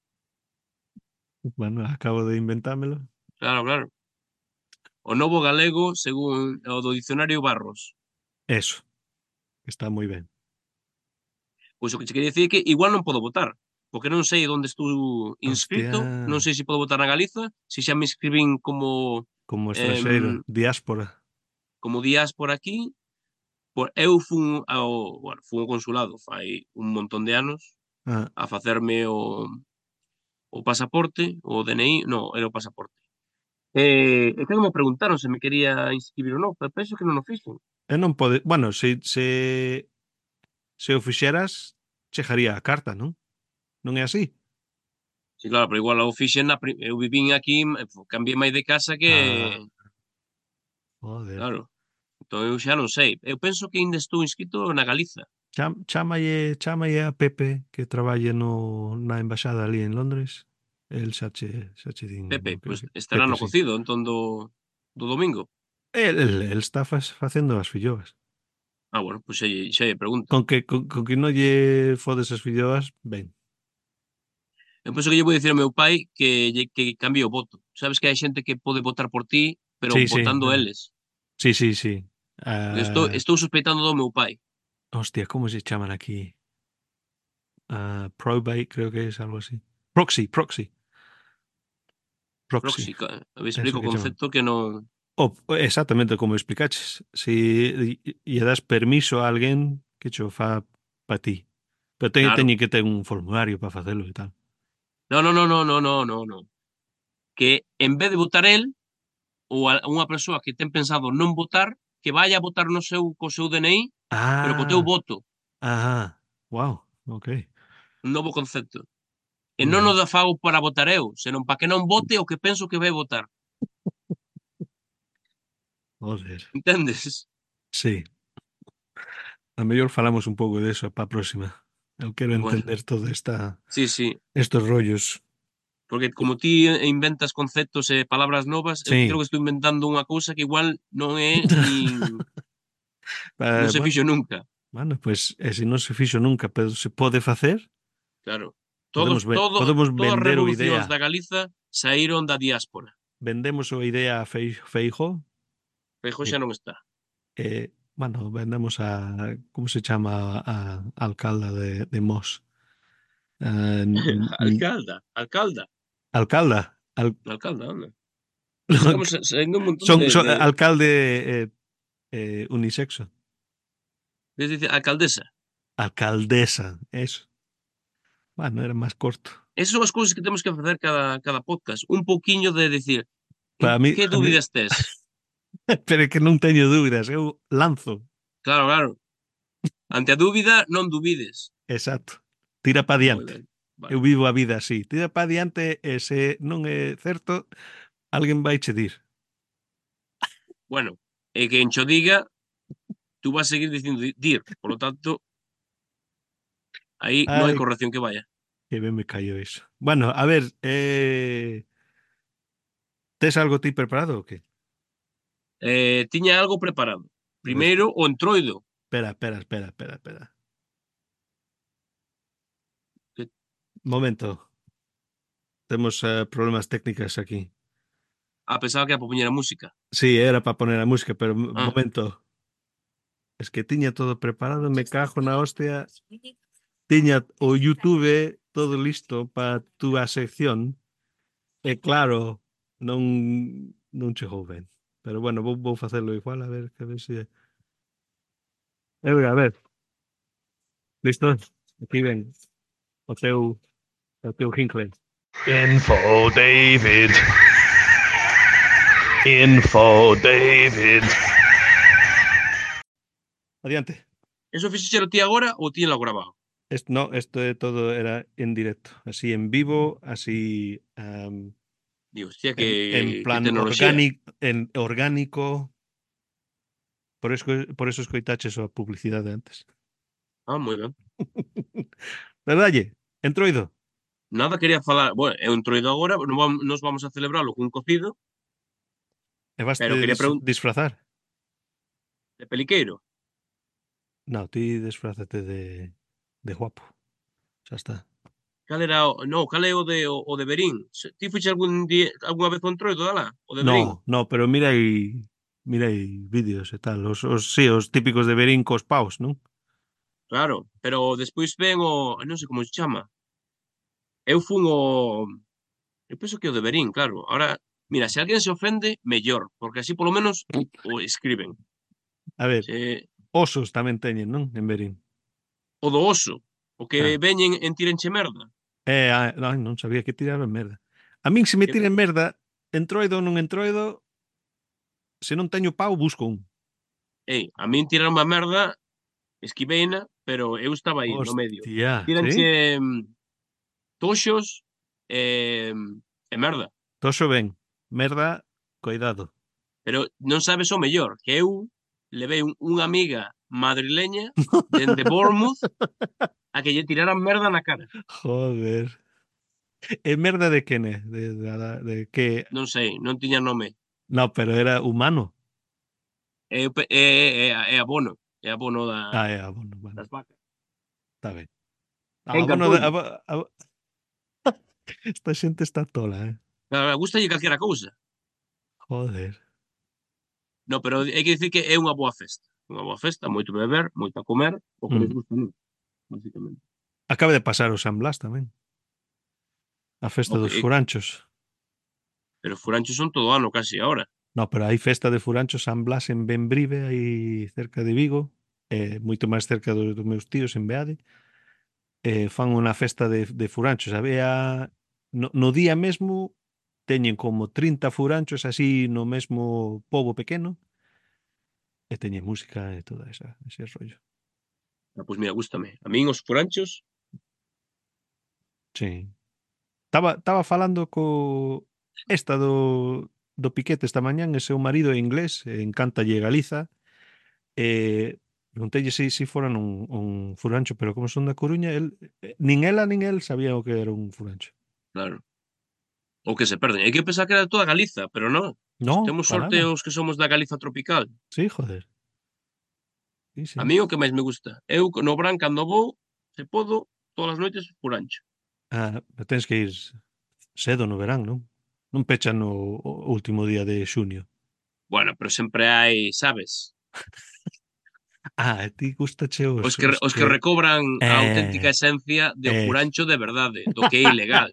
Bueno, acabo de inventármelo. Claro, claro. O novo galego según o do dicionario Barros. Eso, está moi ben. Pois o que che quería dicir é que igual non podo votar, porque non sei onde estou inscrito, non Hostia, sei se podo votar na Galiza, se xa me inscribín como estranxeiro, em, diáspora. como diáspora aquí. Eu fun fun ao consulado fai un montón de anos Ah, a facerme o pasaporte, o DNI, no, era o pasaporte. E cando me preguntaron se me quería inscribir ou non, pero penso que non o fixen. e non pode, bueno, se o fixeras, chegaría a carta, non? Non é así? Sí, claro, pero igual o fixen eu vivín aquí, cambiei máis de casa que Ah, joder. claro, entón eu xa non sei. Eu penso que aínda estou inscrito na Galiza. Chámalle a Pepe que traballe no na embaixada ali en Londres. El xa che din Pepe, o pois que estará Pepe, no sí. cocido entón do domingo. El está facendo as filloas. Bueno, pois xa lle pregunto. Con que non lle fodes as filloas, ben. Eu penso que lle vou dicir ao meu pai que cambie o voto. Sabes que hai xente que pode votar por ti, pero Sí, sí, votando eles. sí, sí, sí. Porque estou sospeitando do meu pai. Hostia, ¿cómo se llaman aquí? Probate, creo que es algo así. Proxy, Proxy, me eso explico o que llaman. concepto que non Exactamente como explicaches. Si lle das permiso a alguén que cho fa pa ti. Pero claro. teñe que ter un formulario para facelo e tal. No, no, no, no, no, no, no, no. Que en vez de votar el, ou unha persoa que ten pensado non votar, que vaya a votar no seu co seu DNI, pero co teu Ah, voto. ajá. Wow, ok. Un novo concepto. E Muy non o bien. da fago para votar eu, senón para que non vote o que penso que vai votar. Joder. Entendes? Sí. A mellor falamos un pouco de eso para a próxima. Eu quero Bueno, entender toda sí, sí. estos rollos. Porque como ti inventas conceptos e palabras novas, eu creo Sí. que estou inventando unha cousa que igual non é non se Bueno, fixo nunca. bueno, pues se non se fixo nunca, pero se pode facer, Claro. podemos Todas as vender o revolucións idea. da Galiza saíron da diáspora. Vendemos o idea a Feijóo Feijóo e, xa non está. bueno, vendemos a como se chama a alcalda de Mos? Ah, Alcalda, alcalda, alcalda, anda. Estamos saindo un montón son de alcalde unisexo. es dicir, alcaldesa. Alcaldesa, eso. Bueno, era máis corto. Esas son as cousas que temos que facer cada podcast. Un pouquiño de decir, en Para mí, que dúbidas tes? pero é que non teño dúbidas, eu lanzo. Claro, claro. Ante a dúbida, non dubides. Exacto. Tira para Moi diante. ben, Eu vale. vivo a vida así. Tira para diante e se non é certo, alguén vai che dir. Bueno, e quen cho diga, tú vas seguir dicindo dir. Por lo tanto, Aí non hai Ai, corrección que vaya. que ben me cayó iso. Bueno, a ver, tes algo ti preparado ou que? Tiña algo preparado. A ver, Primeiro, o Entroido, espera. que Momento, temos problemas técnicas aquí. pensaba que era para poñer a música. Sí, era para poner a música, pero Ah, momento. Es que tiña todo preparado, me cajo na hostia. Tiña o YouTube todo listo para a túa sección. E claro, non, non chegou ben. Pero bueno, vou facelo igual, a ver se... a ver, listo? Aquí ven o teu Hinckley. Info David. Info David. Adiante. eso fixéchelo ti agora ou ti lo grabado? No, esto de todo era en directo, así en vivo, así Digo, hostia, en que plan tecnoloxía. orgánico. Por eso escoitaches a publicidade antes. Ah, moi ben. Verdalle? Entroido? Nada, quería falar, bueno, é un Entroido agora, nos vamos a celebralo cun cocido, E vaste pero quería preguntar disfrazar? de peliqueiro. No, ti disfrázate de guapo. Xa está. Cal era o non, cal é o de Verín? Ti fuches algunha vez ao Entroido de alá? O de Verín? No, pero mira aí vídeos e tal. Sí, os típicos de Berín cos paus, non? Claro, pero despois ven o non sei como se chama. Eu fun o eu penso que o de Verín, claro. Ahora, mira, se alguén se ofende, mellor, porque así polo menos o escriben. A ver, Se osos tamén teñen, non? En Berín. o do oso, o que Ah. veñen en Tírenche merda. Non sabía que tiraban merda. A min se me Que tiren merda, entroido ou non entroido, se non teño pau, busco un. A min tiraron a merda, esquiveina, pero eu estaba aí no medio. Hostia, Tíranche sí? toxos e merda. Toxo ben. Merda, coidado. Pero non sabes o mellor, que eu levei unha amiga madrileña dende Bournemouth a que lle tiraran merda na cara. Joder. E merda de quen é? De que... Non sei, non tiña nome. No, pero era humano. É abono, é abono É abono, bueno, das vacas. está ben. E Abono de... encantoulle. Esta xente está tola, Gústalle calquera cousa. Joder. No, pero hai que dicir que é unha boa festa. Unha boa festa, moito beber, moito a comer, o que les Mm. gusta a nós, basicamente. Acaba de pasar o San Blas tamén. A festa O dos que, furanchos. pero furanchos son todo ano casi ahora. No, pero hai festa de furanchos San Blas en Bembrive, aí cerca de Vigo, moito máis cerca dos meus tíos en Beade, fan unha festa de furanchos. No día mesmo teñen como 30 furanchos así no mesmo pobo pequeno e teñen música e toda ese rollo. Pois mira, gústame. A min os furanchos, Sí. Estaba falando esta do Piquete esta mañán, e seu marido é inglés, encántalle Galiza, pregunteille si foran un furancho, pero como son da Coruña, nin ela nin el sabían o que era un furancho. claro, o que se perden. Hai que pensar que era toda Galiza, pero non. No, Temos para sorte nada. os que somos da Galiza tropical. Sí, joder. Sí, A sí. mí o que máis me gusta. Eu no Bran cando vou, se podo, todas as noites furancho. Pero tens que ir cedo no verán, non? Non pechan no o último día de xunio. Bueno, pero sempre hai, sabes, A ti gustache os os que que... recobran a auténtica Eh, esencia de o eh. furancho de verdade, do que é ilegal.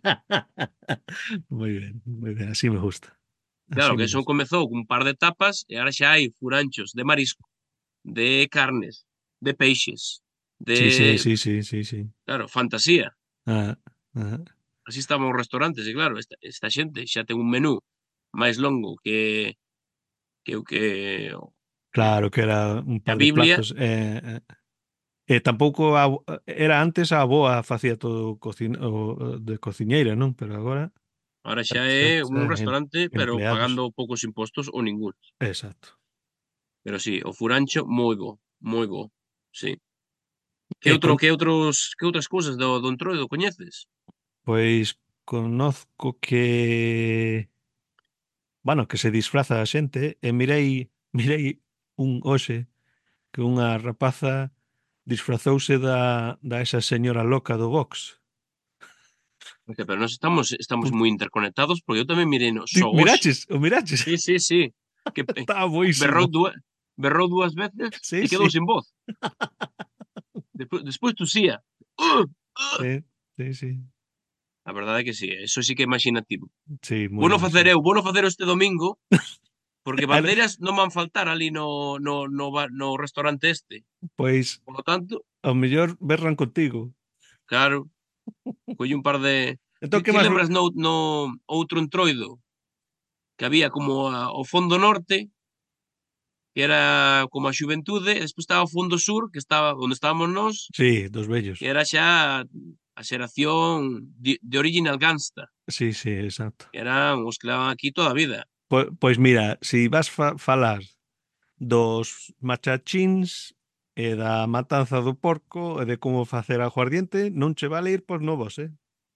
Moi ben, así me gusta. Claro, Así que me eso gusta. comezou cun par de tapas e ahora xa hai furanchos de marisco, de carnes, de peixes, de, Sí. claro, fantasía. Ah, ah. Así estaban os restaurantes e claro, esta xente xa ten un menú máis longo que o que Claro que era un que a par de Biblia, platos. Tampouco era antes a avoa facía todo de cociñeira, non? Pero agora ahora xa xa, é un xa restaurante, pero empleados. pagando poucos impostos ou ninguns. Exacto. Pero sí, o furancho moi bo, sí. Que E outro, con, que outras cousas do Entroido coñeces? pois conozco que, bueno, que se disfraza a xente e mirei un hoxe que unha rapaza disfrazouse da esa señora loca do Vox. Porque, pero nós estamos moi interconectados porque eu tamén mirei no só hoxe. Miraches, o miraches. Sí, sí, sí. Que Está berrou, boísimo. berrou dúas veces e Sí, quedou sí. sin voz. Despois tosía. Sí, sí, sí. A verdade é que sí, eso sí que é imaginativo. Sí, moi Bueno facer eu, imaginativo. bueno facer este domingo, porque Ara, bandeiras non van faltar ali no restaurante este. pois, Por lo tanto, ao mellor berran contigo. claro, colle un par de... Entón, que Que máis... lembras no outro Entroido? Que había como o fondo norte, que era como a xuventude, e despois estaba o fondo sur, que estaba onde estábamos nós, Sí, dos que vellos. era xa a xeración de Original Gangsta, Sí, sí, exacto. que eran os que levan aquí toda a vida. Pois mira, si vas falar dos machachins e da matanza do porco e de como facer aguardiente, non che vale ir pos novos, eh?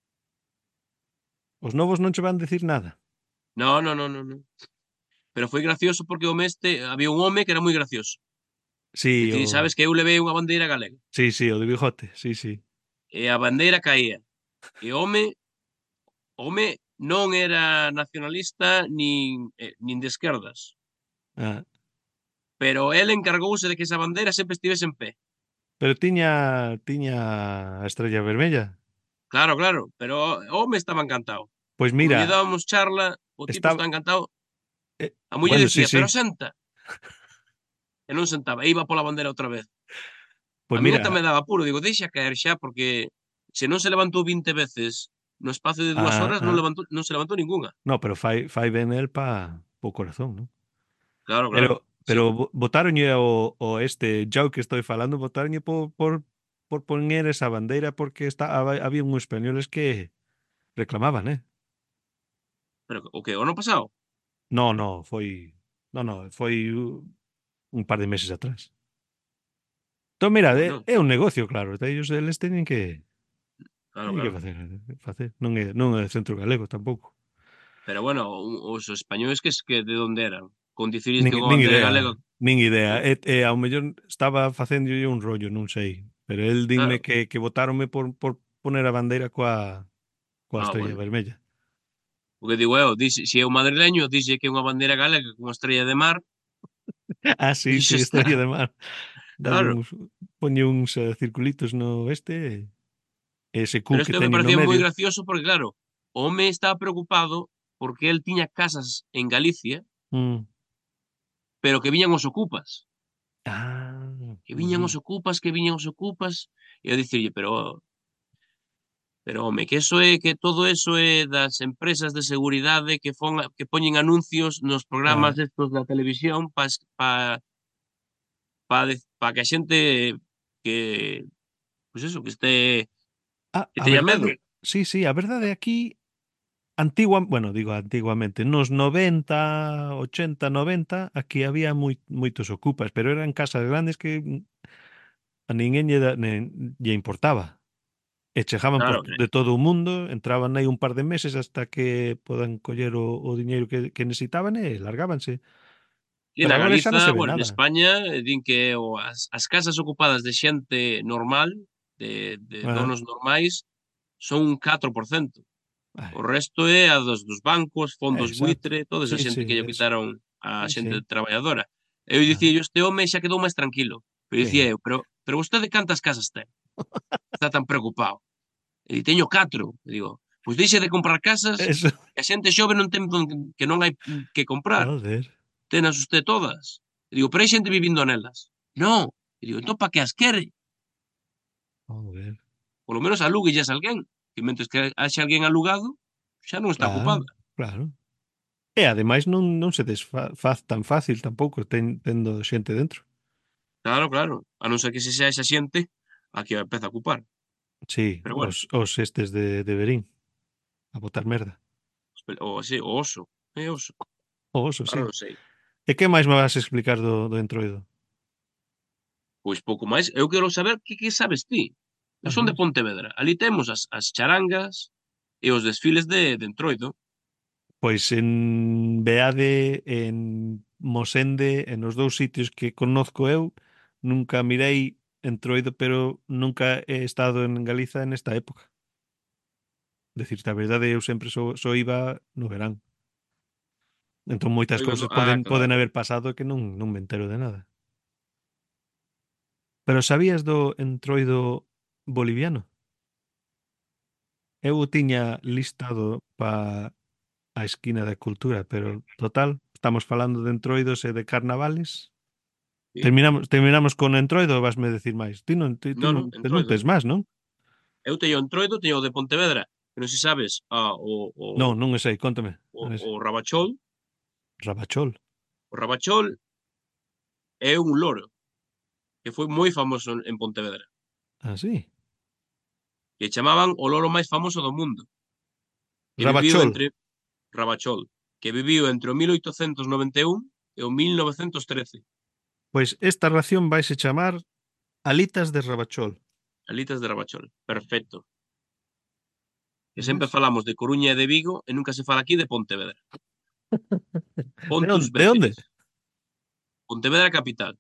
Os novos non che van decir nada. No, no, no, no, no. Pero foi gracioso porque o mes había un home que era moi gracioso. E Sí, ti sabes que eu levei unha bandeira galega. sí, sí, o de bigote, sí, sí. E a bandeira caía. E o home non era nacionalista nin de esquerdas. Ah, Pero el encargouse de que esa bandeira sempre estivese en pé. pero tiña a estrella vermella. Claro, claro, pero o home estaba encantado. Pois Como lle mira, dábamos charla, o tipo estaba está encantado. A muller bueno, sí, decía, pero sí. senta. E non sentaba, e iba pola bandeira outra vez. A Pois min ata mira, me daba apuro, digo, deixa caer xa, porque se non se levantou 20 veces no espazo de 2 ah, horas, ah, non se levantou ningunha. no, pero fai ben el pa po corazón, ¿no? Claro, claro. Pero Sí, botáronlle o este Joe que estoy falando, botáronlle por poñer esa bandeira porque había uns españoles que reclamaban, eh? pero o que, o ano pasado? No, no, foi un par de meses atrás. Entón, mira, Bueno, é un negocio, claro, eles claro, teñen que claro. facer. Non é centro galego tampouco. Pero bueno, os españoles que de onde eran? Con dicirlles Nin que unha nin bandeira idea, galega, nin idea. Ao mellor estaba facéndolle un rollo, non sei, pero el dinme claro. que botáronme por poner a bandeira coa Ah, estrella bueno. vermella. O que digo eu, se é un madrileño, dixe que é unha bandeira galega con estrella de mar, Ah, e sí, xa sí, está. estrella de mar. Dalle Claro. uns poñe uns circulitos no este e ese Pero Q que isto me teñen no parecía moi medio. gracioso porque, claro, o home estaba preocupado porque el tiña casas en Galicia, Mm. pero que viñan os ocupas. Ah, Que viñan ujú. os ocupas, que viñan os ocupas. E eu dicirlle, pero home, que eso é que todo eso é das empresas de seguridade que poñen anuncios nos Ah, programas estos da televisión pa que a xente que, pois eso, que a teña medo. verdade, sí, sí, a verdade aquí bueno, digo antiguamente, nos 90, 80, 90, aquí había moitos ocupas, pero eran casas grandes que a ninguén lle importaba. E chegaban Claro, de todo o mundo, entraban aí un par de meses hasta que podan coller o diñeiro que necesitaban e largábanse. e Pero na agora xa non Galiza, se ve bueno, en nada. España, din que as casas ocupadas de xente normal, de Ah, donos normais, son un 4%. ai, O resto é a dos bancos, fondos exacto. buitre, toda esa Sí, xente que sí, lle eso. quitaron a Sí, xente sí. traballadora. Eu Ah, dicía, este home xa quedou máis tranquilo. Pero dicía sí. eu, pero vostede cantas casas ten? Está tan preocupado. E di, teño 4. E digo, pois deixe de comprar casas, Eso. que a xente xove non ten que non hai que comprar. Joder. Tenas usted todas. E digo, pero hai xente vivindo nelas. Non. E digo, entón pa que as quere? Joder. Polo menos alúguellas a alguén. Que mentres que haxa alguén alugado, xa non está Claro, ocupada. claro. E ademais non se faz tan fácil tampouco tendo xente dentro. Claro, claro. A non ser que se xa esa xente a que a empeza a ocupar. Sí, Pero bueno, os estes de Verín, a botar merda. o así, o oso. É oso. O oso, Ahora sí. non sei. E que máis me vas a explicar do Entroido? Pois pouco máis. Eu quero saber que sabes ti. Eu son de Vamos. Pontevedra. Ali temos as charangas e os desfiles de Entroido. Pois en Beade, en Mosende, en os dous sitios que conozco eu, nunca mirei Entroido, pero nunca he estado en Galiza nesta época. Decirte a verdade, eu sempre só iba no verán. Entón moitas Entroido cousas poden claro. haber pasado que non me entero de nada. Pero sabías do Entroido boliviano? Eu o tiña listado pa a esquina da cultura, pero total, estamos falando de entroidos e de carnavales. Sí. Terminamos con entroido ou vasme decir máis? Ti Non, non, non, non Entroido. tes máis, non? Eu teño o Entroido, teño o de Pontevedra, que non se sabes, Non, non o sei, contame. o, A ver, o Rabachol. Rabachol. O Rabachol é un loro que foi moi famoso en Pontevedra, Ah, sí. que chamaban o loro máis famoso do mundo, que viviu Rabachol. entre Rabachol, que viviu entre o 1891 e o 1913. Pois esta ración vaise chamar alitas de Rabachol. Alitas de Rabachol. Perfecto. Que sempre ¿Ves? falamos de Coruña e de Vigo e nunca se fala aquí de Pontevedra. De Pontus onde? De onde? Beceres. Pontevedra capital.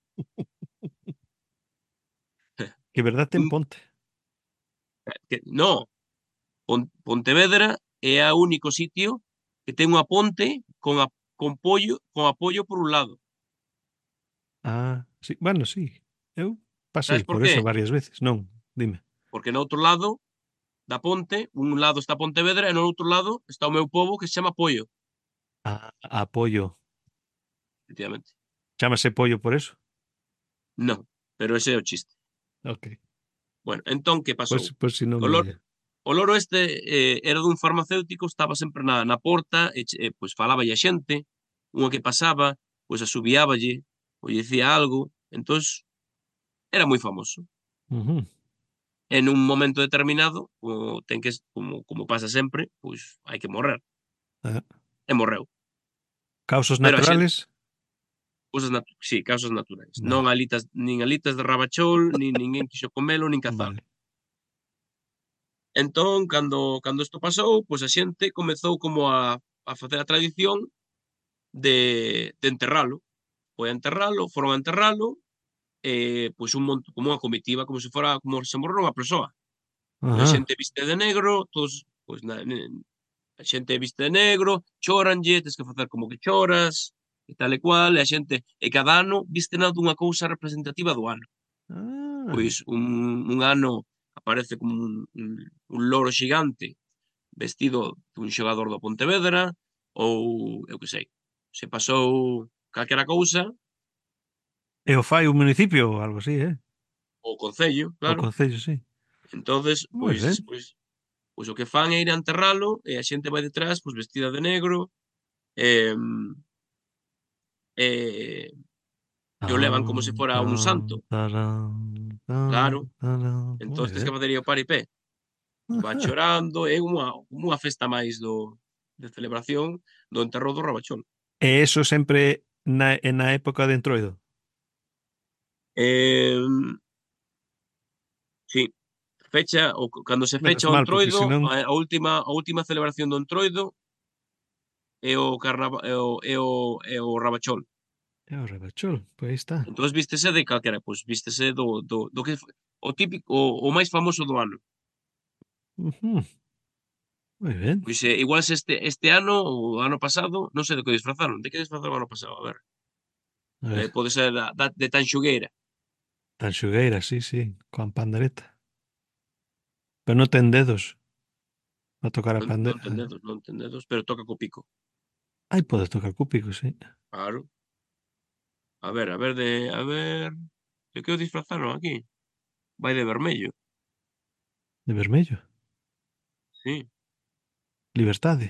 Que verdad ten ponte. No, Pontevedra é o único sitio que ten unha ponte con apoio por un lado. Ah, sí. Bueno, sí. Eu pasei Sabes por por qué? eso varias veces. Non, dime. Porque no outro lado da ponte, un lado está Pontevedra e no outro lado está o meu pobo que se chama Poio, Ah, apoio. efectivamente. Chámase pollo por eso. Non, pero ese é o chiste. Ok. Bueno, entón, que pasou? Pues si non Que me... o loro este era dun farmacéutico, estaba sempre na porta, pois falaba a xente, unha que pasaba, pois asubiáballe, ou lle dicía algo, entón era moi famoso. Ujú. E nun momento determinado, ten que, como pasa sempre, pois hai que morrer. Ah, E morreu. causas Pero a xente, naturales. sí, causas naturais. Non Vale, alitas, nin alitas de rabachol, nin ninguén quixo comelo, nin cazalo. vale. Entón, cando isto pasou, pois a xente comezou como a facer a tradición de enterralo. Foi a enterralo, foron a enterralo, pois un monte, como unha comitiva, como se fora, como se morrera unha persoa. A Ajá. xente viste de negro, todos, pois a xente viste de negro, chóranlle, tes que facer como que choras, e tal e cual, e a xente, e cada ano vístena dunha cousa representativa do ano. Ah, Pois un ano aparece como un loro xigante vestido dun xogador do Pontevedra, ou eu que sei, se pasou calquera cousa, e o fai o municipio ou algo así, eh? o concello, O claro. concello, sí. Entonces, Moi pois ben. despois, pois o que fan é ir a enterralo e a xente vai detrás, pois vestida de negro, em, e o levan como se Tan, fora un santo, tan, tarán, tan, claro. tarán. Entón Moi tes que ben. facer aí o paripé. Va Ajá. chorando, é unha festa máis de celebración do enterro do Rabachón. E eso sempre na época de Entroido. Em, sí, cando se Menos fecha o mal, porque Entroido, senón... a última celebración do Entroido é o carnava é o Rabachol. É o Rabachol, pois aí está. Entón vístese de calquera, pois vístese do que o típico o máis famoso do ano. Ujú. Moi ben. Pois, igual se este ano ou o ano pasado, non sei de que disfrazaron. De que disfrazaron o ano pasado? A ver, A ver, pode ser de Tanxugueira. Tanxugueira, sí, sí, coa pandereta. Pero non ten dedos para tocar a Non pandera. non ten dedos, non ten dedos, pero toca co pico. Ai, podes tocar cúpico, sí. Claro. A ver, de que o disfrazaron aquí? Vai de vermello, De vermello. sí. Libertade.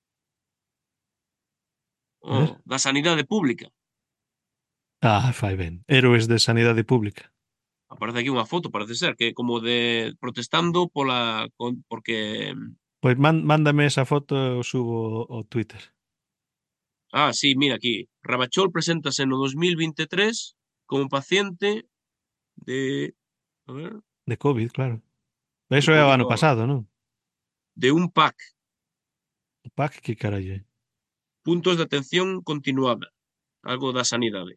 A ver. Da sanidade pública. Ah, fai ben. Héroes de sanidade pública. Aparece aquí unha foto, parece ser, que como de protestando porque Pois mándame esa foto e o subo ao Twitter. sí, mira aquí, Rabachol preséntase no 2023 como paciente de, a ver, De COVID, claro. de Eso é o COVID, ano pasado, non? de un pack, O PAC, que carallo é? puntos de atención continuada, algo da sanidade,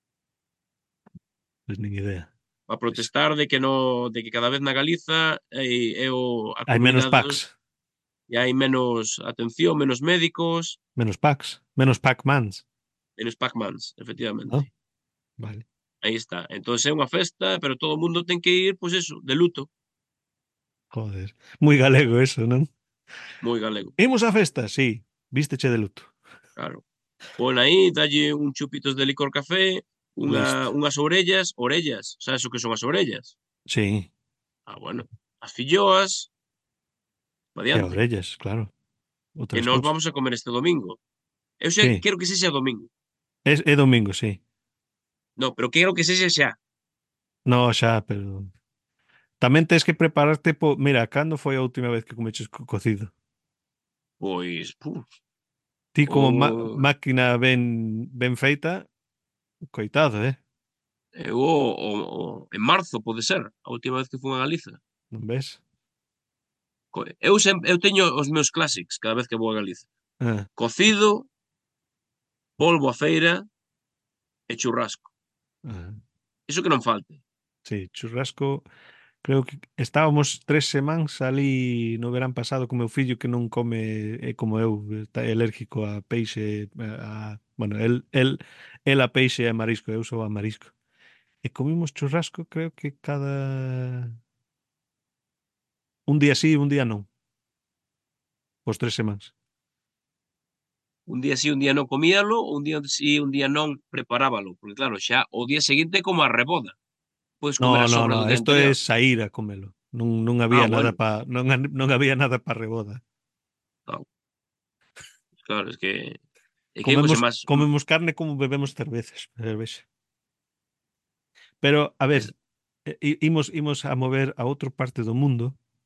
Pois nin idea. a Pois, protestar de que cada vez na Galiza a hai menos comunidade PACs. e hai menos atención, menos médicos, Menos PACs. Menos Pac-Mans, menos Pac-Mans, efectivamente. non? Vale. Aí está. Entón é unha festa, pero todo o mundo ten que ir, pois eso, de luto. Joder. Moi galego eso, non? Moi galego, Imos á festa, sí. Vísteche de luto. claro. Pon aí, dalle un chupitos de licor café, Listo. unhas orellas, sabes o que son as orellas? Sí. Ah, bueno, as filloas, pa E diante. orellas, claro. E Outras nós cousas. vamos a comer este domingo. Eu xa Sí. quero que sexa domingo. É domingo, sí. No, pero quero que sexa xa. No, xa, pero... Tamén tens que prepararte Mira, cando foi a última vez que comeches cocido? Pois, puf, Ti como o máquina ben feita, coitado, eu en marzo pode ser, a última vez que fun a Galiza. Non ves? Eu teño os meus clásicos cada vez que vou a Galiza. Ah, Cocido, polbo á feira e churrasco. ah. Iso que non falte. Sí, churrasco. Creo que estábamos 3 semanas ali no verán pasado co meu fillo que non come, como eu, está alérgico a peixe, bueno, el a peixe e a marisco, eu sou a marisco. E comimos churrasco creo que cada un día sí, un día non, os 3 semanas. Un día sí, un día non comíalo, un día sí, un día non preparábalo, porque claro, xa o día seguinte é como a reboda. Podes comer No, as no, sobras do no, día esto é anterior. saír a comelo. Non Ah, había nada bueno, non había nada para reboda. claro, claro, é que o sea, máis Comemos carne como bebemos cervexa. Pero, a ver, es imos a mover a outra parte do mundo,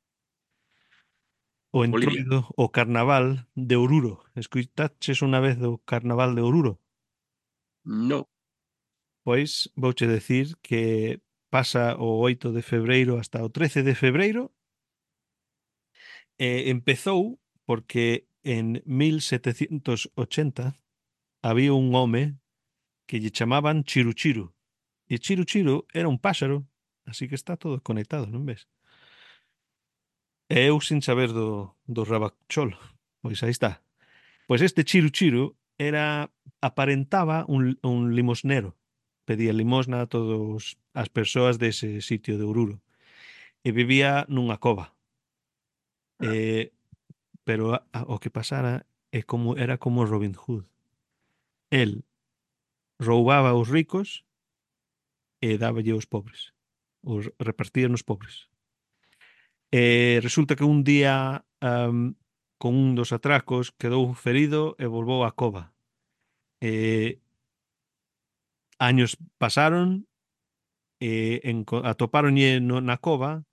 o Bolivia. entroido, o carnaval de Oruro. Escoitaches unha vez do carnaval de Oruro? No, Pois vouche decir que pasa o 8 de febreiro hasta o 13 de febreiro. Empezou porque en 1780 había un home que lle chamaban Chiru Chiru. E Chiru Chiru era un páxaro, así que está todo conectado, non ves? E eu sin saber do Rabachol. Pois aí está. Pois este Chiru Chiru aparentaba un limosnero. Pedía limosna a todas as persoas dese sitio de Oruro. E vivía nunha cova. Pero o que pasara era como Robin Hood. El roubaba aos ricos e dáballe aos pobres. Os repartía nos pobres. Resulta que un día con un dos atracos quedou ferido e volvou á cova. Años pasaron e atopáronlle na cova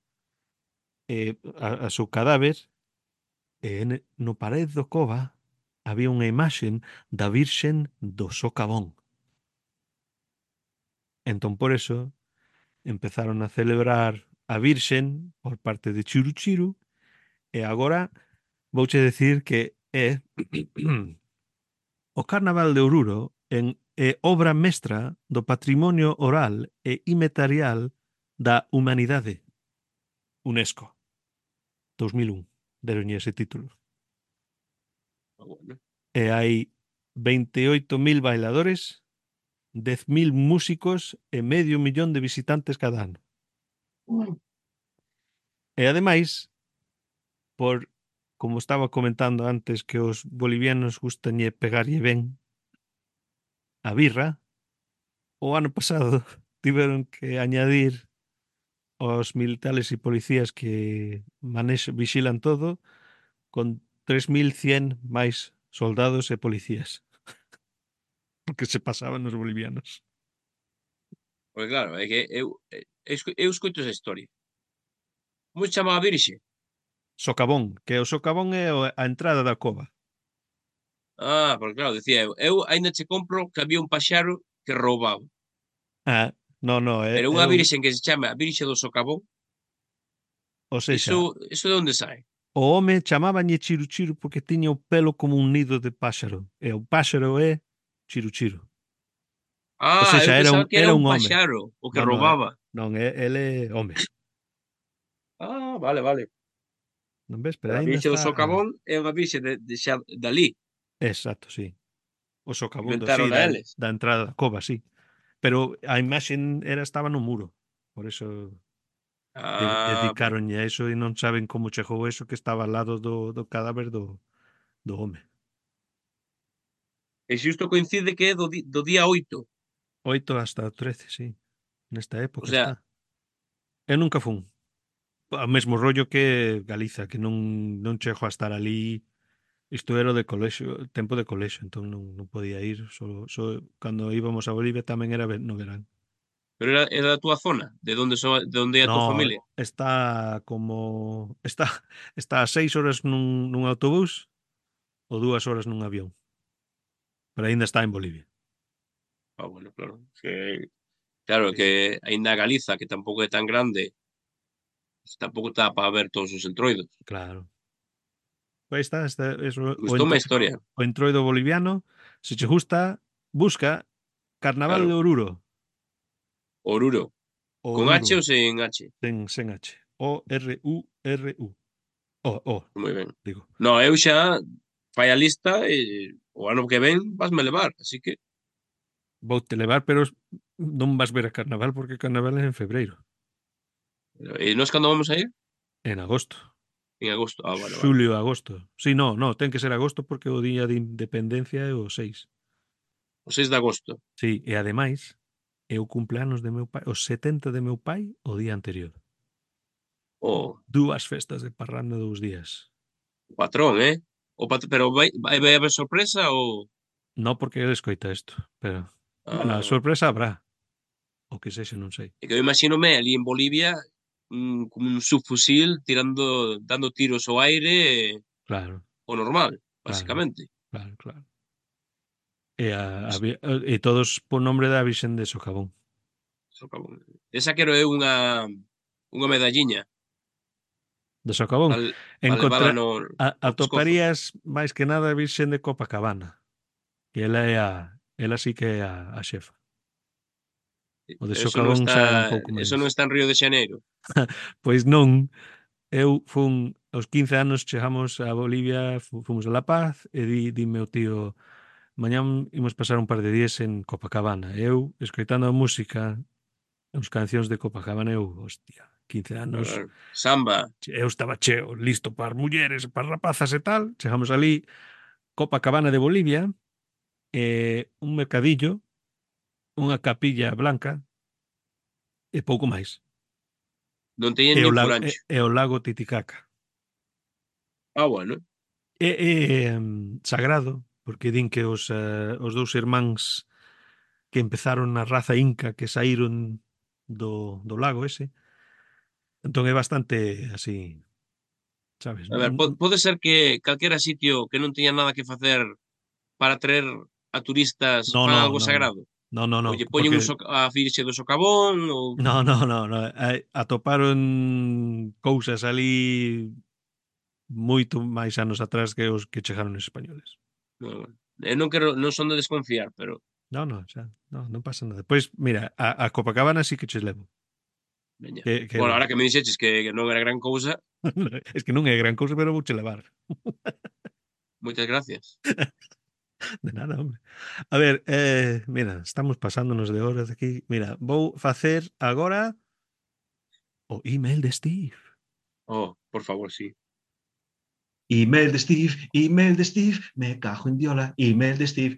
a seu cadáver e no pared do cova había unha imaxen da Virxen do Socavón. Entón, por eso, empezaron a celebrar a Virxen por parte de Chiru Chiru e agora vouche decir que é o Carnaval de Oruro é obra mestra do patrimonio oral e inmaterial da humanidade. UNESCO. 2001. Deronlle ese título. ah, bueno. E hai 28.000 bailadores, 10.000 músicos e medio millón de visitantes cada ano. E ademais, como estaba comentando antes que os bolivianos gustañe pegarlle ben a birra, o ano pasado tiveron que añadir aos militares e policías que vixilan todo con 3.100 máis soldados e policías. Porque se pasaban os bolivianos. Porque claro, é que eu escoito esa historia. Como se chama a virxe? Socavón, que o socavón é a entrada da cova. Ah, porque claro, dicía eu aínda che compro que había un paxaro que roubaba. Ah, No, Pero unha virxen que se chama Virxe do Socavón, ou sexa, iso de onde sae? o home chamábanlle Chiru porque tiña o pelo como un nido de páxaro, e o páxaro é Chiru. Ou Eu sexa, pensaba que era era un un home. paxaro o que No, roubaba. non, ele é home. Vale. Non ves? Pero Pero a aínda Virxe do está... Socavón é unha virxe de xa dalí, Exacto, sí. O socavón sí, inventaron a eles. da entrada da cova, sí. Pero a imaxe estaba no muro. Por eso Vale. dedicaronlle a eso e non saben como chegou eso que estaba ao lado do cadáver do home. E xusto coincide que é do día 8. 8 hasta o 13, sí. Nesta O época sea, está. Eu nunca fun. O mesmo rollo que Galiza, que non chego a estar ali. Isto era de colexio, tempo de colexio, entón non podía ir. Só cando íbamos a Bolivia tamén era no verán. pero era da túa zona, de onde é a túa No, familia. está como... Está a 6 horas nun autobús ou 2 horas nun avión. Pero aínda está en Bolivia. Bueno, claro. Claro, Sí, sí. que aínda Galiza, que tampouco é tan grande, tampouco está para ver todos os entroidos. Claro. Aí está, eso, Gustoume a historia. o entroido boliviano. Se che gusta, busca Carnaval de Claro, Oruro. Oruro. Con H Oruro, ou sen H? sen H. O-R-U-R-U. O, Moi ben. digo. No, eu xa fai a lista e o ano que ven vasme levar, así que Voute levar, pero non vas ver a Carnaval porque Carnaval é en febreiro. e nós cando vamos a ir? En agosto. En agosto. Vale. Xulio, agosto. Sí, no, ten que ser agosto porque o día de independencia é o 6. O 6 de agosto. Sí, e ademais é o cumpleanos de meu pai, os 70 de meu pai o día anterior. O Dúas festas de parranda 2 días. patrón, pero vai haber sorpresa ou No porque ele escoita isto, pero... Bueno, a ah, sorpresa habrá. O que sexa, non sei. é que eu imagínome ali en Bolivia, como un subfusil dando tiros ao aire, Claro, o normal, claro, basicamente. claro. E todos po nombre da Virxen de Socavón. Socavón. Esa quero eu unha medalliña De Socavón. para levala no pescozo. Atoparías máis que nada a Virxen de Copacabana. Que ela sí que é a xefa. O de Socavón xa é un pouco Eso máis. non está en Río de Xaneiro. Pois non, eu fun aos 15 anos chegamos a Bolivia, fomos a La Paz e dime o tío mañán imos pasar un par de días en Copacabana. Eu, escoitando a música, as cancións de Copacabana, hostia, 15 anos, Samba. eu estaba cheo, listo para as mulleres, para as rapazas e tal. Chegamos ali, Copacabana de Bolivia, un mercadillo, unha capilla blanca e pouco máis. Non teñen nin furancho. E o lago Titicaca. Bueno. É sagrado, porque din que os dous irmáns que empezaron na raza inca que saíron do lago ese, entón é bastante así, sabes? A ver, pode ser que calquera sitio que non teña nada que facer para atraer a turistas No, fan no, algo no, no. sagrado? Ou No, lle poñen porque a Virxe do Socavón ou no. Atoparon cousas ali moito máis anos atrás que os que chegaron os españoles. non, non quero, non son de desconfiar, pero No, xa, non pasa nada. Pois, mira, a Copacabana sí que che levo. veña. Que Bueno, bon. ahora que me dixeches que non era gran cousa, Es que non é gran cousa, pero vouche levar. moitas gracias. De nada, hombre. A ver, mira, estamos pasándonos de horas aquí. Mira, vou facer agora o email de Steve. Por favor, sí. Email de Steve, me cajo en diola, email de Steve.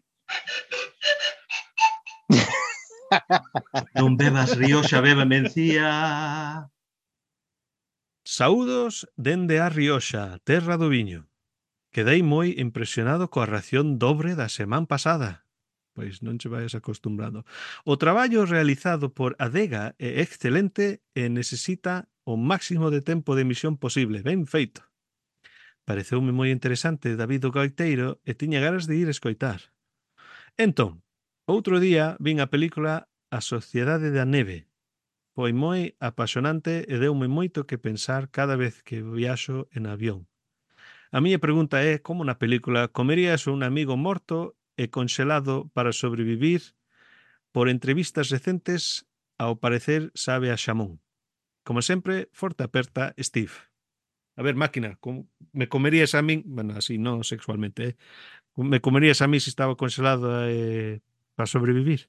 Non bebas Rioxa, beba mencía. Saúdos dende a Rioxa, terra do viño. Quedei moi impresionado coa ración dobre da semana pasada. Pois non che vayas acostumbrando. O traballo realizado por Adega é excelente e necesita o máximo de tempo de emisión posible. Ben feito. Pareceume moi interesante David o Gaiteiro e tiña ganas de ir escoitar. Entón, outro día vin a película A Sociedade da Neve. Foi moi apasionante e deume moito que pensar cada vez que viaxo en avión. A miña pregunta é como na película comerías un amigo morto e conxelado para sobrevivir. Por entrevistas recentes, ao parecer sabe a xamón. Como sempre, forte aperta Steve. A ver, máquina, me comerías a min, bueno, así non sexualmente, me comerías a mí se estaba congelado para sobrevivir?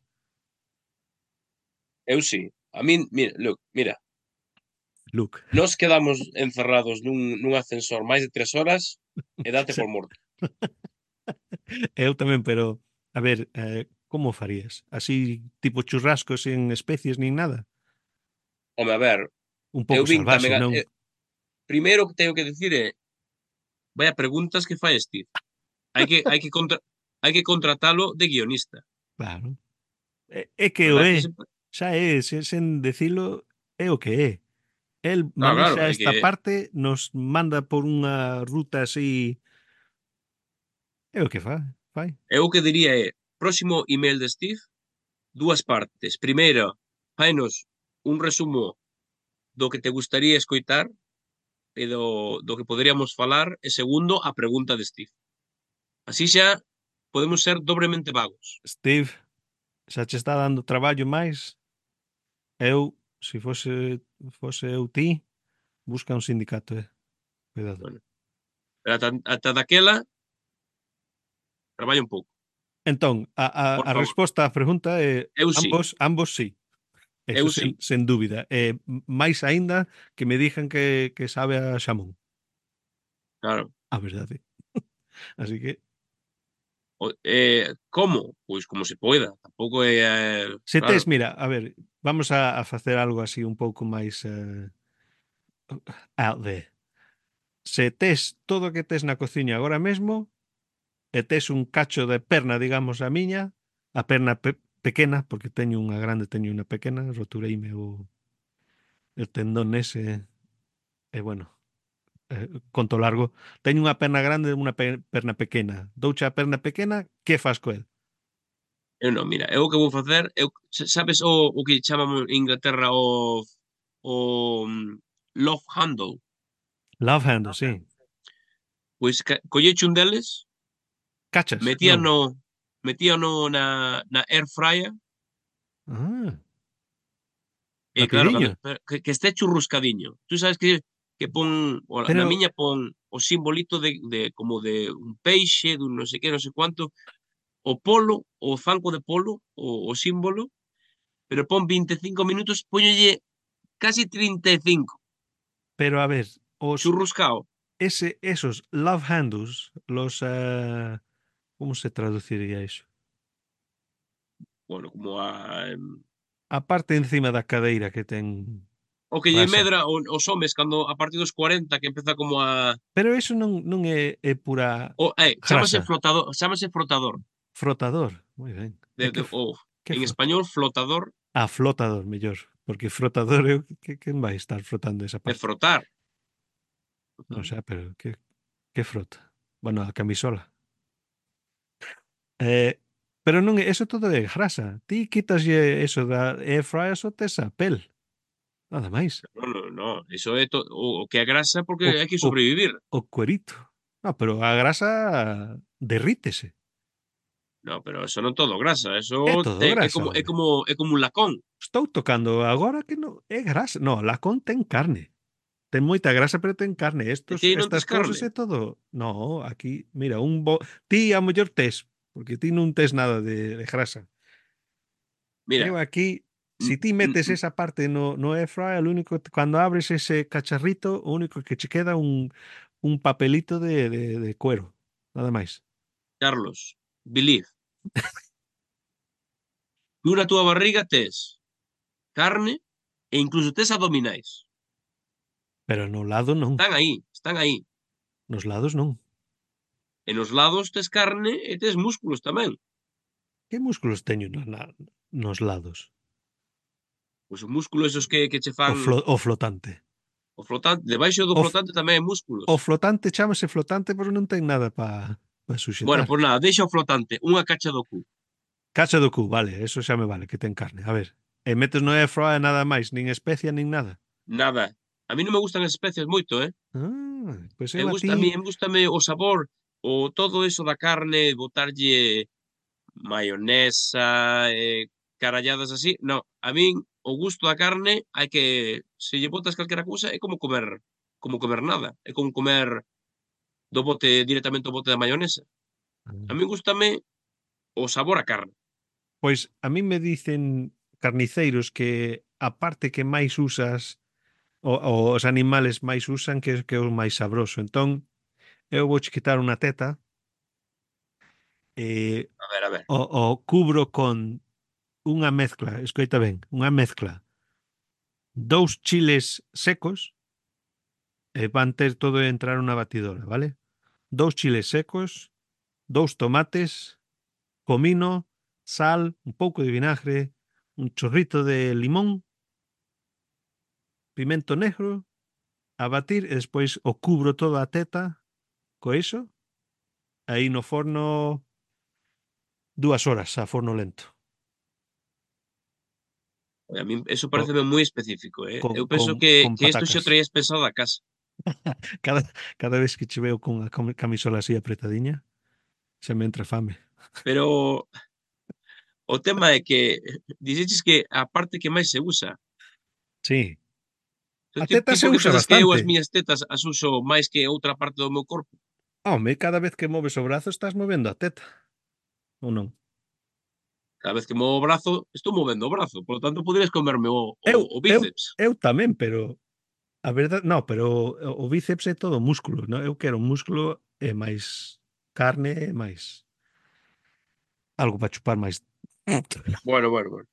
Eu sí. A min, mira, Luke. nós quedamos encerrados nun ascensor máis de 3 horas e date por morto. Eu tamén, pero a ver, como farías? Así tipo churrasco sen especies nin nada? Home, a ver, Un eu pouco vin tamén salvaxe, non? primeiro que teño que dicir é, vaya preguntas que fai Steve. Hai que contratalo de guionista. Claro. É que o Verdad que é, se xa é, sen dicilo, é o que é. El claro, manexa é esta que parte, nos manda por unha ruta así. É o que fai. eu o que diría é, próximo email de Steve, 2 partes. Primeira, fainos un resumo do que te gustaría escoitar e do que poderíamos falar, e segundo, a pregunta de Steve. Así xa podemos ser dobremente vagos. Steve, xa che está dando traballo máis. Eu, se fose eu ti, busca un sindicato, cuidado. Bueno, pero ata daquela, traballa un pouco, Entón, por a favor. resposta á pregunta é Eu sí, ambos sí. Eso eu sí. sen dúbida. Máis aínda que me dixan que sabe a xamón. Claro. A verdade. Así que, Como? Pois como se poida. Tampouco é, se claro. tes, mira, a ver, vamos a facer algo así un pouco máis out there. Se tes todo o que tes na cociña agora mesmo e tes un cacho de perna, digamos, a miña, a perna pequena, porque teño unha grande, teño unha pequena, rotureime o tendón ese, e bueno, conto largo, teño unha perna grande e unha perna pequena. Douche a perna pequena, que fas co el? Eu non, mira, eu o que vou facer, sabes o que chaman en Inglaterra o love handle? Love handle, sí. Pois colleche un deles, Cachas? Non. metíano metíano na air fryer Ah, e claro, cando rapidiño. que este churruscadiño. Tú sabes que pon na Pero, miña pon o simbolito de como de un peixe, dun non sei que, non sei cuánto, o polo, o zanco de polo, o símbolo, pero pon 25 minutos, póñolle casi 35, a ver, churruscao. esos love handles, ¿cómo se traduciría eso? Bueno, como A parte encima da cadeira que ten o que lle grasa. medra os homes cando a partir dos 40 que empeza como a Pero eso non é pura grasa. chámase flotador. Frotador. Moi ben. De, É de, o, que en frota? español, flotador Flotador, mellor. Porque frotador é quen vai estar frotando esa é parte? frotar. Non xa, pero que frota? Bueno, a camisola. Pero non é, eso todo é grasa. Ti quitaslle eso da air fryer só tes a pel. Nada máis. No, no, no, iso é o que é grasa porque O, hai que o, sobrevivir. o cuerito. No, pero a grasa derrítese. No, pero eso non todo grasa, eso É todo é grasa, como é home. como é como un lacón. Estou tocando agora que non é grasa. No, lacón ten carne. Ten moita grasa, pero ten carne. E ti non Estas tes cousas carne. é todo. No, aquí, mira, ti a mellor tes, porque ti non tes nada de grasa. Eu Mira, aquí, mm, si ti mm, metes mm, esa parte no air fryer, lo único, cando abres ese cacharrito, o único que che queda un papelito de cuero. Nada máis. Carlos, believe, tú na túa barriga tes carne e incluso tes abdominais. Pero no lado non. Están aí, están aí. Nos lados non. E nos lados tes carne e tes músculos tamén. Que músculos teño nos lados? Pois os músculos esos que che fan O flotante. o flotante, debaixo do O, flotante tamén hai músculos. o flotante chámase flotante porque non ten nada para Bueno, suxetar. pois nada, deixa o flotante, unha cacha do cu. Cacha do cu, vale, eso xa me vale, que ten carne. A ver, e metes no air fryer nada máis, nin especia, nin nada. Nada. A mí non me gustan as especias moito, Pois Me eu a gusta ti... a mí, gústame o sabor, o todo eso da carne, botarlle maionesa, caralladas así. No, a min o gusto da carne hai que se lle botas calquera cousa é como comer nada, é como comer do bote directamente o bote da maionesa. A min gústame o sabor a carne. Pois a mí me dicen carniceiros que a parte que máis usas, o os animales máis usan, que é o máis sabroso. Entón, eu vou quitar unha teta e A ver. o cubro con unha mezcla, escoita ben, unha mezcla, 2 chiles secos, e van ter todo e entrar unha batidora, vale? 2 chiles secos, 2 tomates, comino, sal, un pouco de vinagre, un chorrito de limón, pimento negro, a batir e despois o cubro toda a teta co iso, aí no forno 2 horas a forno lento. A min eso Co- pareceme moi específico, Eu penso con que isto xa patacas. o traías pensado da casa. Cada, cada vez que che veo con a camisola así apretadiña, se me entra fame. Pero o tema é que dixeches que a parte que máis se usa. Sí. Entón A teta ti se por que usa pensas que eu as bastante. miñas tetas as uso máis que outra parte do meu corpo? Home, cada vez que moves o brazo estás movendo a teta. Ou non? Cada vez que movo o brazo, estou movendo o brazo, polo tanto poderías comerme Eu, o eu, bíceps. eu tamén, pero a verdade, no, pero o bíceps é todo músculo, no? Eu quero músculo e máis carne e máis algo para chupar máis. Bueno.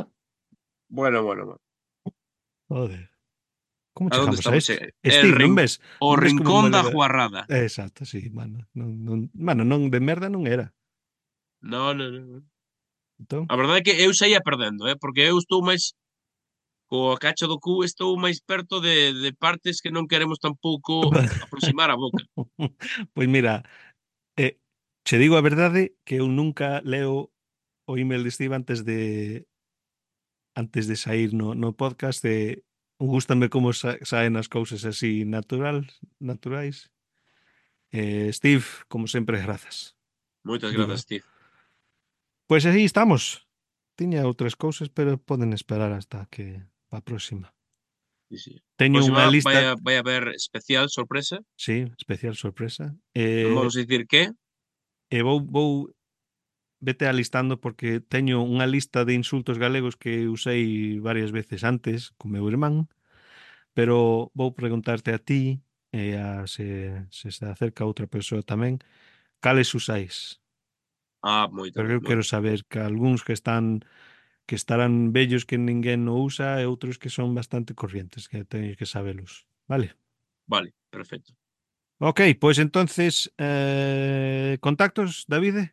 Joder. Como A donde chegamos a estamos isto? el Steve, rin non ves? o Non ves como rincón me da leva... guarrada. Exacto, sí, mano. Non de merda non era. No. Entón, A verdade é que eu saía perdendo, porque eu estou máis coa cacha do cu estou máis perto de partes que non queremos tampouco aproximar á boca. pois mira, eh, che digo a verdade que eu nunca leo o email de Steve antes de sair no podcast e gústame como saen as cousas así naturais. Steve, como sempre, grazas. Moitas Digo, grazas, Steve. pois así estamos. Tiña outras cousas, pero poden esperar hasta que pa próxima. Sí. Teño unha Próxima lista, vai haber especial sorpresa. sí, especial sorpresa. Non vamos a dicir que. E vou vete alistando porque teño unha lista de insultos galegos que usei varias veces antes con meu irmán, pero vou preguntarte a ti e se acerca outra persoa tamén, cales usáis? Moitas, Porque eu quero moitas. saber que algúns que estarán vellos que ninguén no usa e outros que son bastante corrientes, que teñes que sabelos, vale? Vale, perfecto. Ok, pois entonces, contactos, Davide?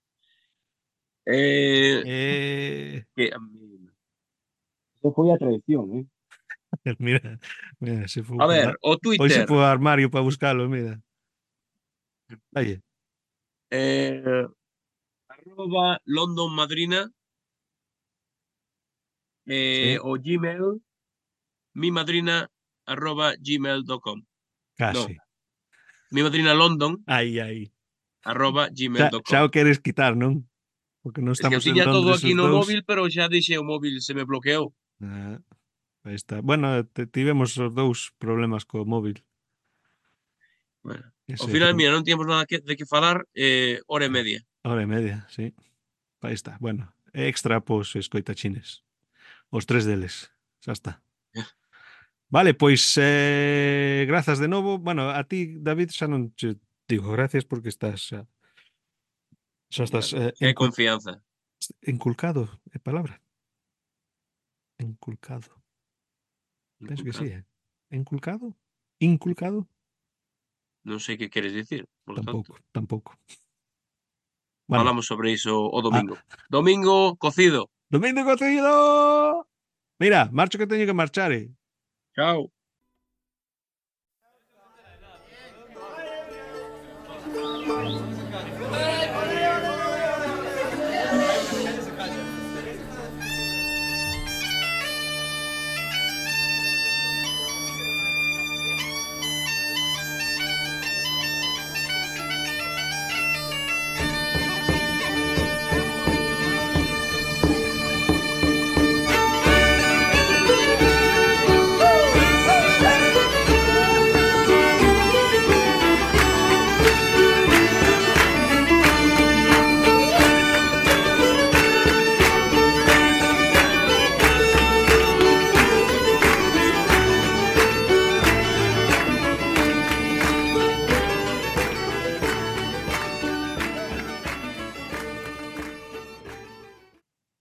Eh, Eh, que eso foi a traición, mira, mira, se fue A ver, o hoy se Twitter, fue al armario para buscarlo, mira. Oye, eh, @londonmadrina, sí, o Gmail, mimadrina@gmail.com. No, casi. mimadrinalondon@gmail.com. Aí. Xa o queres quitar, non? Porque non Es que eu estamos en tiña todo Londres aquí os no dous. móvil, pero xa deixei o móvil, se me bloqueou. Ah, aí está. Bueno, tivemos os dous problemas co móvil. Bueno, ao Ese final, foi mira, non tiñamos nada de que falar, hora e media. hora e media, sí. Aí está. Bueno, extra pos escoitachines. Os 3 deles. Xa está. Vale, pois grazas de novo. Bueno, a ti, David, xa non che digo gracias porque xa estás Xa é confianza. inculcado, é palabra. Inculcado. Penso que sí, Inculcado. Inculcado? Inculcado? Non sei que queres dicir, polo tanto. Tampouco. Bueno, Falamos sobre iso o ah, domingo. Domingo cocido. domingo cocido. Mira, marcho que teño que marchar, Chao.